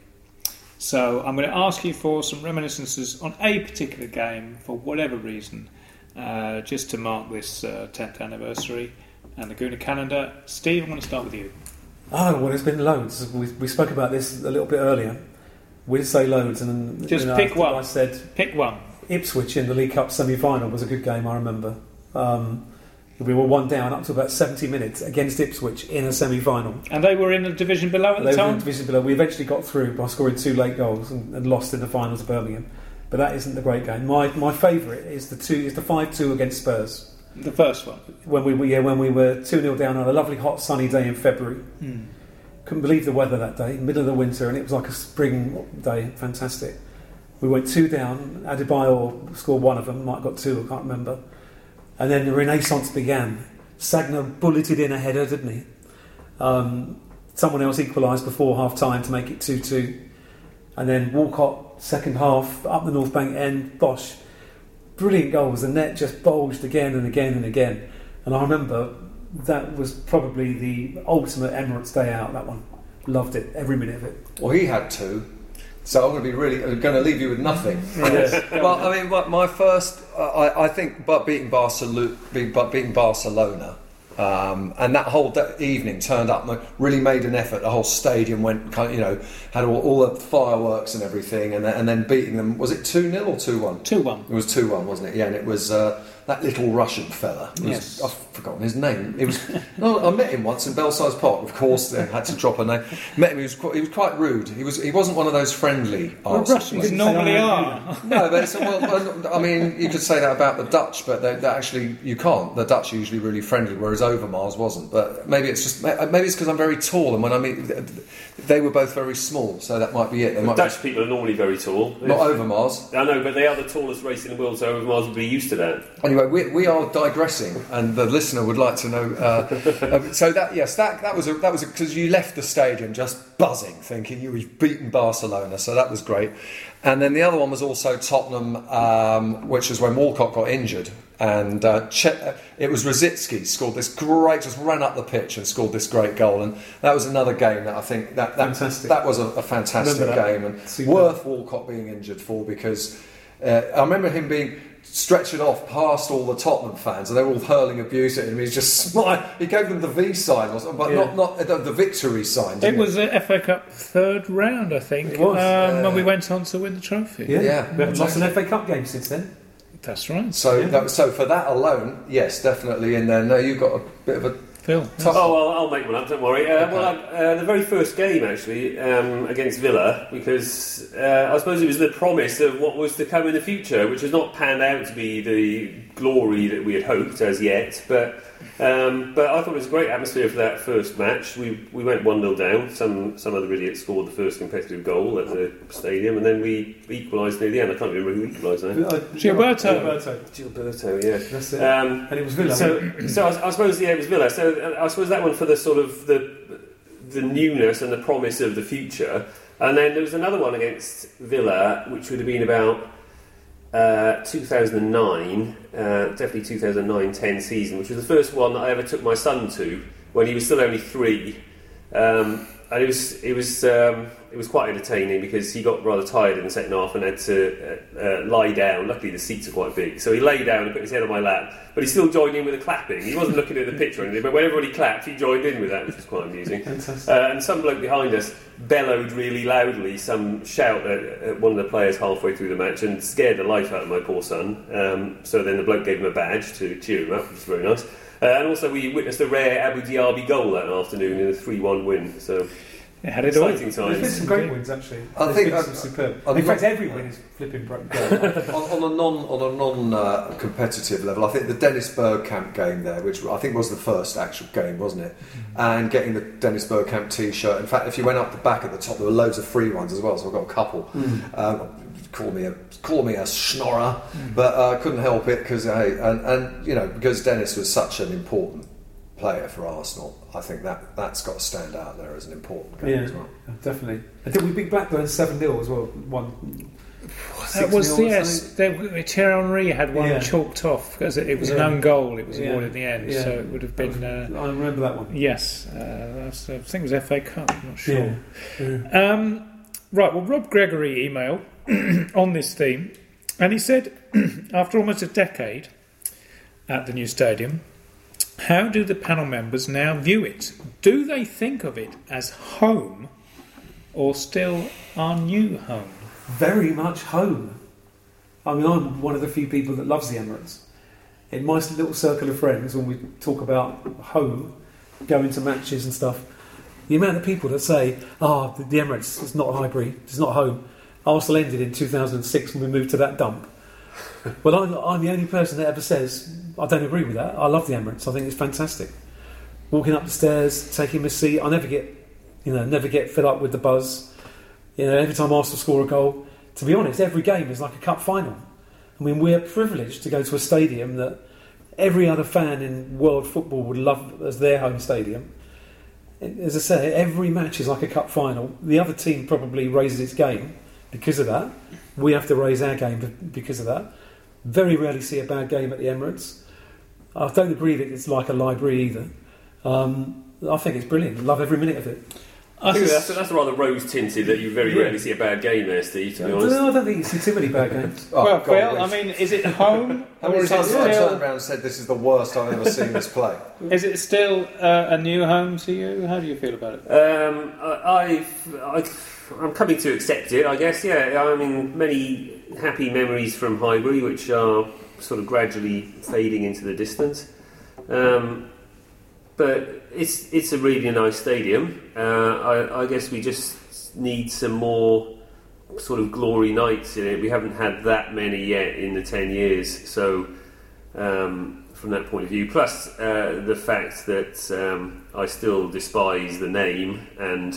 So I'm going to ask you for some reminiscences on a particular game for whatever reason, uh, just to mark this uh, tenth anniversary and the Gooner calendar. Steve, I'm going to start with you. Oh, well, there's been loads. We, we spoke about this a little bit earlier. We did say loads, and Just you know, pick I, one. I said Pick one. Ipswich in the League Cup semi-final was a good game. I remember. Um, we were one down up to about seventy minutes against Ipswich in a semi-final. And they were in the division below at the They were in time? the division below. We eventually got through by scoring two late goals and, and lost in the final to Birmingham. But that isn't the great game. My my favourite is the two is the five two against Spurs The first one. when we were yeah, when we were two nil down on a lovely hot sunny day in February. Hmm. Couldn't believe the weather that day, middle of the winter, and it was like a spring day. Fantastic. We went two down. Adebayor scored one of them. Might have got two. I can't remember. And then the renaissance began. Sagna bulleted in a header, didn't he? Um, someone else equalised before half time to make it two two. And then Walcott, second half, up the North Bank end, Bosch. Brilliant goals. The net just bulged again and again and again. And I remember that was probably the ultimate Emirates day out, that one. Loved it, every minute of it. Well, he had two, so I'm going to be really I'm going to leave you with nothing. Well, I mean, my- my first, uh, I, I think, but beating Barcelona, but beating Barcelona, um, and that whole da- evening turned up, and really made an effort. The whole stadium went, kind of, you know, had all, all the fireworks and everything, and then, and then beating them. Was it two nil or two one? two one. It was two one, wasn't it? Yeah, and it was uh, that little Russian fella. It was- Yes. I've forgotten his name. It was. No, I met him once in Belsize Park. Of course, they had to drop a name. Met him. He was quite, he was quite rude. He was. He wasn't one of those friendly arse Russians players. normally say are. No, but it's, well, well, I mean, you could say that about the Dutch, but they, they actually you can't. The Dutch are usually really friendly, whereas Overmars wasn't. But maybe it's just maybe it's because I'm very tall, and when I meet, they were both very small, so that might be it. They might Dutch people are normally very tall. be, not Overmars. I know, but they are the tallest race in the world, so Overmars would be used to that. Anyway, we, we are digressing, and the listener would like to know. Uh, uh, so that yes, that that was a, that was because you left the stadium just buzzing, thinking you had beaten Barcelona. So that was great. And then the other one was also Tottenham, um, which was when Walcott got injured, and uh, che- it was Rosicki scored this great, just ran up the pitch and scored this great goal, and that was another game that I think that that, Fantastic. that was a, a fantastic Remember that. game, and Super. worth Walcott being injured for, because uh, I remember him being stretching off past all the Tottenham fans, and they were all hurling abuse at him. He just smiled. He gave them the V sign, or something, but Yeah. not not the, the victory sign. It didn't he? was a F A Cup third round, I think, It was, um, yeah. when we went on to win the trophy. Yeah, Yeah, we haven't lost an exactly. F A Cup game since then. That's right. So Yeah. that was, so for that alone, yes, definitely in there. No, you've got a bit of a Phil. tough. Oh, well, I'll make one up, don't worry. Uh, Okay. Well, uh, the very first game, actually, um, against Villa, because uh, I suppose it was the promise of what was to come in the future, which has not panned out to be the glory that we had hoped as yet. But um, but I thought it was a great atmosphere for that first match. We we went one nil down. Some some other idiot scored the first competitive goal at the stadium, and then we equalised near the end. I can't remember who equalised now. Uh, Gilberto. Gilberto. Gilberto, yeah. That's it. Um, and it was Villa. so, so I, I suppose yeah, it was Villa. So uh, I suppose that one for the sort of the the newness and the promise of the future. And then there was another one against Villa, which would have been about uh, two thousand nine, uh, definitely two thousand nine ten season, which was the first one that I ever took my son to when he was still only three. Um, and it was it was um, it was quite entertaining because he got rather tired in the second half and had to uh, uh, lie down. Luckily, the seats are quite big, so he lay down and put his head on my lap. But he still joined in with the clapping. He wasn't looking at the pitch or anything, but when everybody clapped, he joined in with that, which was quite amusing. Uh, and some bloke behind us bellowed really loudly some shout at, at one of the players halfway through the match and scared the life out of my poor son. Um, so then the bloke gave him a badge to cheer him up, which was very nice. Uh, and also we witnessed a rare Abu Dhabi goal that afternoon in a three one win. So it had it all. Exciting There's been times. some great wins actually. I There's think been I- some superb. I In think fact, I- every win is flipping great. on, on a non on a non uh, competitive level, I think the Dennis Bergkamp game there, which I think was the first actual game, wasn't it? Mm-hmm. And getting the Dennis Bergkamp T-shirt. In fact, if you went up the back at the top, there were loads of free ones as well. So I've got a couple. Mm. Um, call me a call me a schnorrer, mm. but I uh, couldn't help it because hey, and and you know because Dennis was such an important player for Arsenal. I think that that's got to stand out there as an important game Yeah, as well. definitely. I think we beat Blackburn seven nil as well. One. That was six nil or yes. something. There, Thierry Henry had one Yeah. chalked off because it, it was an Yeah. own goal. It was Yeah. awarded in the end, Yeah. so it would have been. Uh, I remember that one. yes, uh, that's, uh, I think it was F A Cup. I'm not sure. Yeah. Yeah. Um, right. Well, Rob Gregory email on this theme, and he said, after almost a decade at the new stadium, how do the panel members now view it? Do they think of it as home, or still our new home? Very much home. I mean, I'm one of the few people that loves the Emirates. In my little circle of friends, when we talk about home, going to matches and stuff, the amount of people that say, "Ah, oh, the Emirates is not Highbury, it's not home." Arsenal ended in two thousand six when we moved to that dump. Well, I'm, I'm the only person that ever says I don't agree with that. I love the Emirates. I think it's fantastic. Walking up the stairs, taking my seat, I never get, you know, never get fed up with the buzz. You know, every time Arsenal score a goal, to be honest, every game is like a cup final. I mean, we're privileged to go to a stadium that every other fan in world football would love as their home stadium. As I say, every match is like a cup final. The other team probably raises its game because of that. We have to raise our game because of that. Very rarely see a bad game at the Emirates. I don't agree that it's like a library either. Um, I think it's brilliant. Love every minute of it. I think that's, that's rather rose tinted that you very Yeah. rarely see a bad game there, Steve, to be I honest. don't, I don't think you see too many bad games. Oh, well, God, Phil, wait. I mean, is it home, How or many is it times have I turned still? around and said this is the worst I've ever seen us play? Is it still uh, a new home to you? How do you feel about it? Um, I, I, I'm coming to accept it, I guess, yeah. I mean, many happy memories from Highbury, which are sort of gradually fading into the distance. Um, but it's it's a really nice stadium. Uh, I, I guess we just need some more sort of glory nights in it. We haven't had that many yet in the ten years, so um, from that point of view, plus uh, the fact that um, I still despise the name, and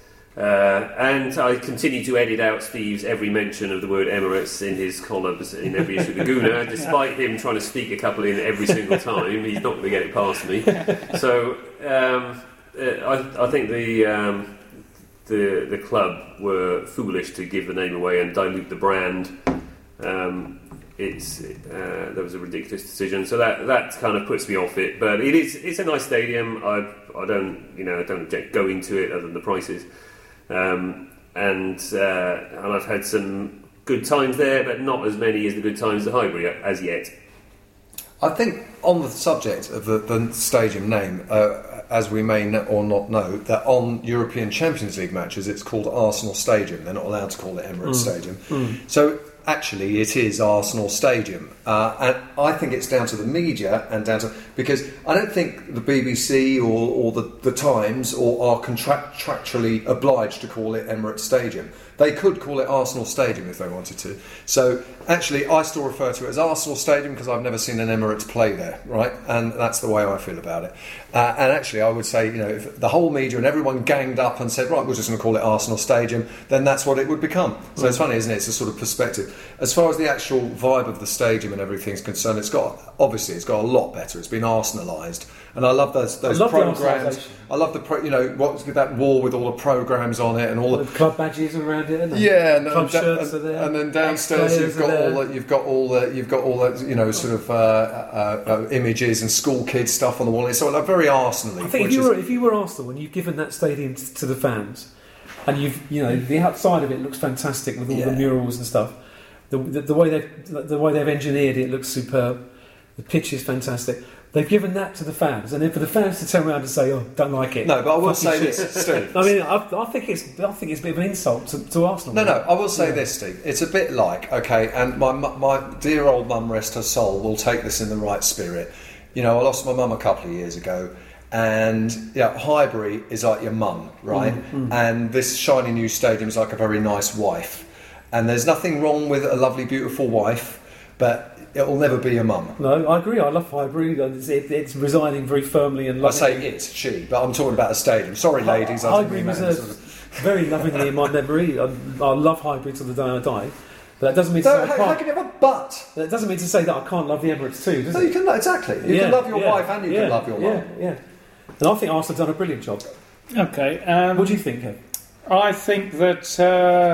uh, and I continue to edit out Steve's every mention of the word Emirates in his columns in every issue of the Gooner, despite him trying to sneak a couple in every single time. He's not going to get it past me. So um, uh, I, I think the um, the the club were foolish to give the name away and dilute the brand. Um, it's uh, that was a ridiculous decision. So that that kind of puts me off it. But it is it's a nice stadium. I I don't you know I don't object going to it other than the prices. Um, and uh, and I've had some good times there, but not as many as the good times at Highbury as yet. I think on the subject of the, the stadium name, uh, as we may know or not know, that on European Champions League matches it's called Arsenal Stadium. They're not allowed to call it Emirates Mm. Stadium. Mm. So actually it is Arsenal Stadium. Uh, and I think it's down to the media and down to... Because I don't think the B B C or, or the, the Times or are contractually obliged to call it Emirates Stadium. They could call it Arsenal Stadium if they wanted to. So actually I still refer to it as Arsenal Stadium because I've never seen an Emirates play there, right? And that's the way I feel about it. Uh, and actually I would say, you know, if the whole media and everyone ganged up and said, right, we're just going to call it Arsenal Stadium, then that's what it would become. So it's funny, isn't it? It's a sort of perspective. As far as the actual vibe of the stadium and everything's concerned, it's got, obviously, it's got a lot better. It's been Arsenalised. And I love those, those I love the programmes. Arsenalisation. I love the, pro, you know, what's that wall with all the programmes on it and all The the... club badges around jacket, haven't they? Yeah, and, Club and, da- shirts and, are there. and then downstairs Ex-players you've got are there. all the, you've got all the you've got all the you know sort of uh, uh, uh, images and school kids stuff on the wall. It's sort of like very Arsenal-y. I think if which you is- were if you were Arsenal and you've given that stadium t- to the fans, and you've you know the outside of it looks fantastic with all Yeah. the murals and stuff. The, the, the way they've the way they've engineered it looks superb. The pitch is fantastic. They've given that to the fans, and then for the fans to turn around and say, "Oh, don't like it." No, but I will fucking say shit. this, Steve. I mean, I, I think it's I think it's a bit of an insult to, to Arsenal. No, no, I will say Yeah. this, Steve. It's a bit like, okay, and my mu- my dear old mum, rest her soul, will take this in the right spirit. You know, I lost my mum a couple of years ago, and yeah, Highbury is like your mum, right? Mm, And this shiny new stadium is like a very nice wife. And there's nothing wrong with a lovely, beautiful wife, but it will never be your mum. No, I agree. I love Highbury. It's, it, it's residing very firmly and I lovingly. say it, she, but I'm talking about a stadium. Sorry, ladies. I didn't Highbury mean that was in a, sort of- very lovingly in my memory. I, I love Highbury till the day I die. But that doesn't mean to No, say I how, how can't. can you have a but? That doesn't mean to say that I can't love the Emirates too, does No, it? you can exactly. You Yeah, can love your yeah, wife and you yeah, can love your yeah, mum. Yeah, And I think Arsenal have done a brilliant job. Okay. Um, What do you think, Kev? I think that uh,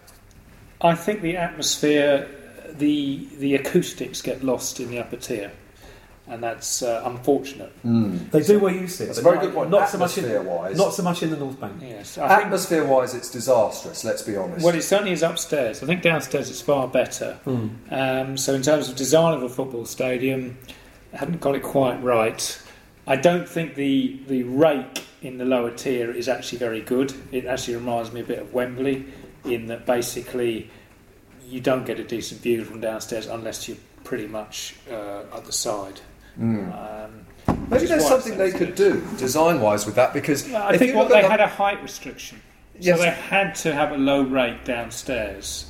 I think the atmosphere, the the acoustics get lost in the upper tier, and that's uh, unfortunate. Mm. They do where you sit. That's a but very not- good point. Not so much in, Atmosphere-wise. not so much in the North Bank. Yes, I think. Atmosphere-wise, it's disastrous. Let's be honest. Well, it certainly is upstairs. I think downstairs it's far better. Hmm. Um, so in terms of design of a football stadium, I haven't got it quite right. I don't think the the rake in the lower tier is actually very good. It actually reminds me a bit of Wembley in that basically you don't get a decent view from downstairs unless you're pretty much uh, at the side. Mm. Um, Maybe which is there's why something it's they so could do design-wise with that because I if think you what look they at had the- a height restriction, Yes. so they had to have a low rate downstairs.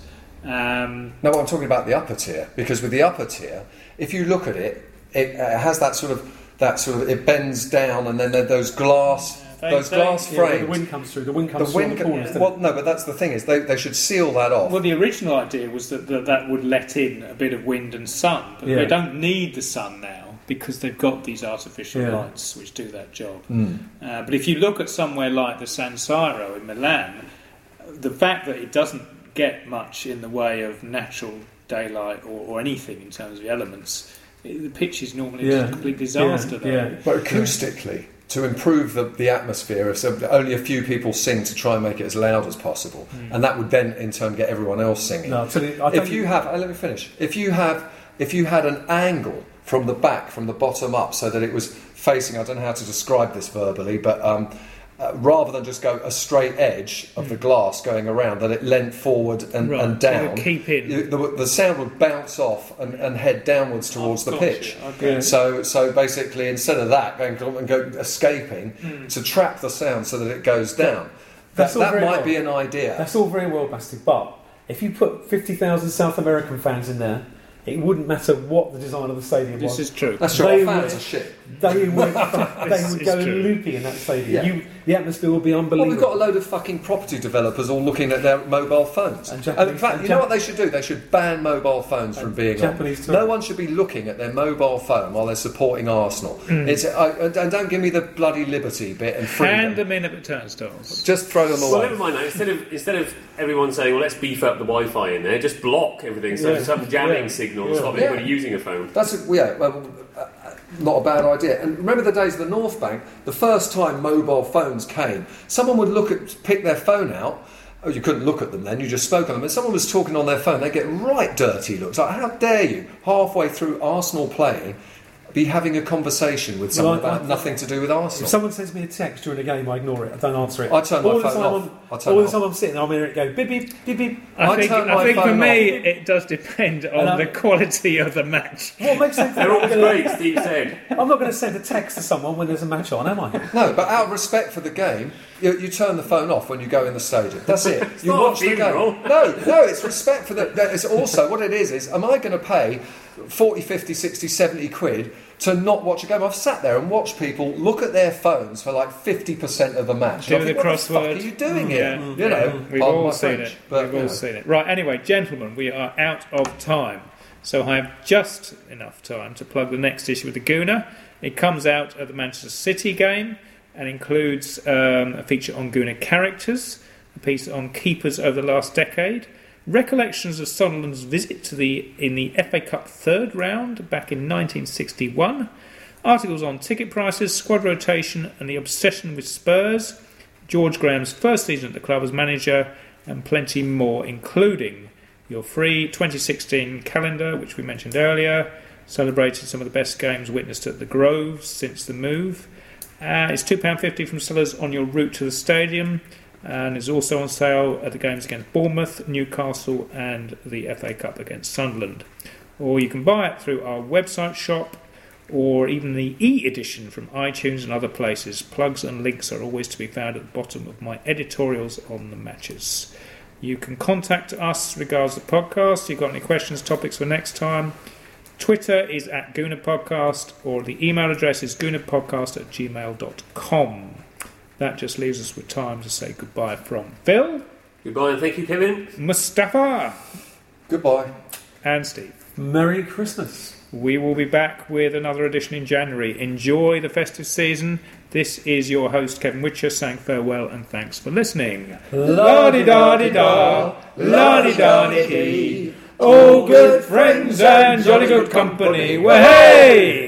Um, No, I'm talking about the upper tier because with the upper tier, if you look at it, it uh, has that sort of that sort of it bends down and then there are those glass They- those they- glass Yeah, where frames. the wind comes through. The wind The comes through wind the corners. can, doesn't well, it? no, but that's the thing is they, they should seal that off. Well, the original idea was that, that that would let in a bit of wind and sun, but Yeah. they don't need the sun now because they've got these artificial Yeah. lights which do that job. Mm. Uh, but if you look at somewhere like the San Siro in Milan, the fact that it doesn't get much in the way of natural daylight or, or anything in terms of elements, it, the pitch is normally Yeah. just a complete disaster Yeah, there. yeah. But acoustically, to improve the, the atmosphere, if so, only a few people sing to try and make it as loud as possible, and that would then in turn get everyone else singing. No, so the- I If don't- you have, uh, let me finish. If you have, if you had an angle from the back, from the bottom up, so that it was facing, I don't know how to describe this verbally, but um, uh, rather than just go a straight edge of the glass going around, that it leant forward and, Right, and so down. it'd keep in. you- The, the sound would bounce off and, and head downwards towards Oh, the gotcha. pitch. Okay. So, so basically, instead of that going and go escaping, to trap the sound so that it goes down. That's That, all that very might well. be an idea. That's all very well, Basti, but if you put fifty thousand South American fans in there, it wouldn't matter what the design of the stadium This was. is true. That's true. They Our fans would- are shit. They would, they This would is go true. loopy in that stadium. Yeah. You, the atmosphere would be Well, unbelievable. we've got a load of fucking property developers all looking at their mobile phones. And And, Japanese- in fact, and you know Jap- what they should do? They should ban mobile phones from And being Japanese on. too. No one should be looking at their mobile phone while they're supporting Arsenal. Hmm. It's uh, and don't give me the bloody liberty bit and freedom. Hand them in at the turnstiles. Just throw them Well, away. never mind that. Instead of instead of everyone saying, "Well, let's beef up the Wi-Fi in there," just block everything. So Yeah. there's some jamming Yeah. signal to Yeah. stop Yeah. anybody using a phone. That's a, yeah, well, uh, not a bad idea. And remember the days of the North Bank. The first time mobile phones came, someone would look at pick their phone out. Oh, you couldn't look at them then. You just spoke on them. And someone was talking on their phone. They get right dirty looks. Like, how dare you, halfway through Arsenal playing, be having a conversation with someone Well, I- about I- nothing to do with If Arsenal? someone sends me a text during a game, I ignore it. I don't answer it. I turn my all the phone time off. I'm- I turn all it the off. time I'm sitting there, I'm hearing it go beep beep beep beep. I I think, turn I my think for phone me off. it does depend And on I'm- the quality of the match. What makes sense? They're always great, Steve said. I'm not going to send a text to someone when there's a match on, am I? No, but out of respect for the game, you, you turn the phone off when you go in the stadium. That's it. You not watch a the funeral. game. No, no, it's respect for the. It's also what it is. Is am I going to pay forty, fifty, sixty, seventy quid to not watch a game? I've sat there and watched people look at their phones for like fifty percent of the match. Do And I the think, what the fuck crossword. are you doing here? Yeah. You know, We've pardon all my seen French, it. but, We've you all know. seen it. Right, anyway, gentlemen, we are out of time. So I have just enough time to plug the next issue with the Gooner. It comes out at the Manchester City game and includes um, a feature on Gooner characters. a piece on keepers over the last decade, recollections of Sunderland's visit to the in the F A Cup third round back in nineteen sixty-one, articles on ticket prices, squad rotation and the obsession with Spurs, George Graham's first season at the club as manager, and plenty more, including your free twenty sixteen calendar, which we mentioned earlier, celebrating some of the best games witnessed at the Grove since the move. Uh, it's two pounds fifty from sellers on your route to the stadium, and is also on sale at the games against Bournemouth, Newcastle and the F A Cup against Sunderland. Or you can buy it through our website shop, or even the e-edition from iTunes and other places. Plugs and links are always to be found at the bottom of my editorials on the matches. You can contact us regards the podcast. If you've got any questions, topics for next time, Twitter is at Gooner Podcast, or the email address is goonerpodcast at gmail dot com. That just leaves us with time to say goodbye from Phil. Goodbye and thank you, Kevin. Mustafa. Goodbye. And Steve. Merry Christmas. We will be back with another edition in January. Enjoy the festive season. This is your host, Kevin Witcher, saying farewell and thanks for listening. La-di-da-di-da, la-di-da-di-dee. Oh, good friends and jolly good company. Way!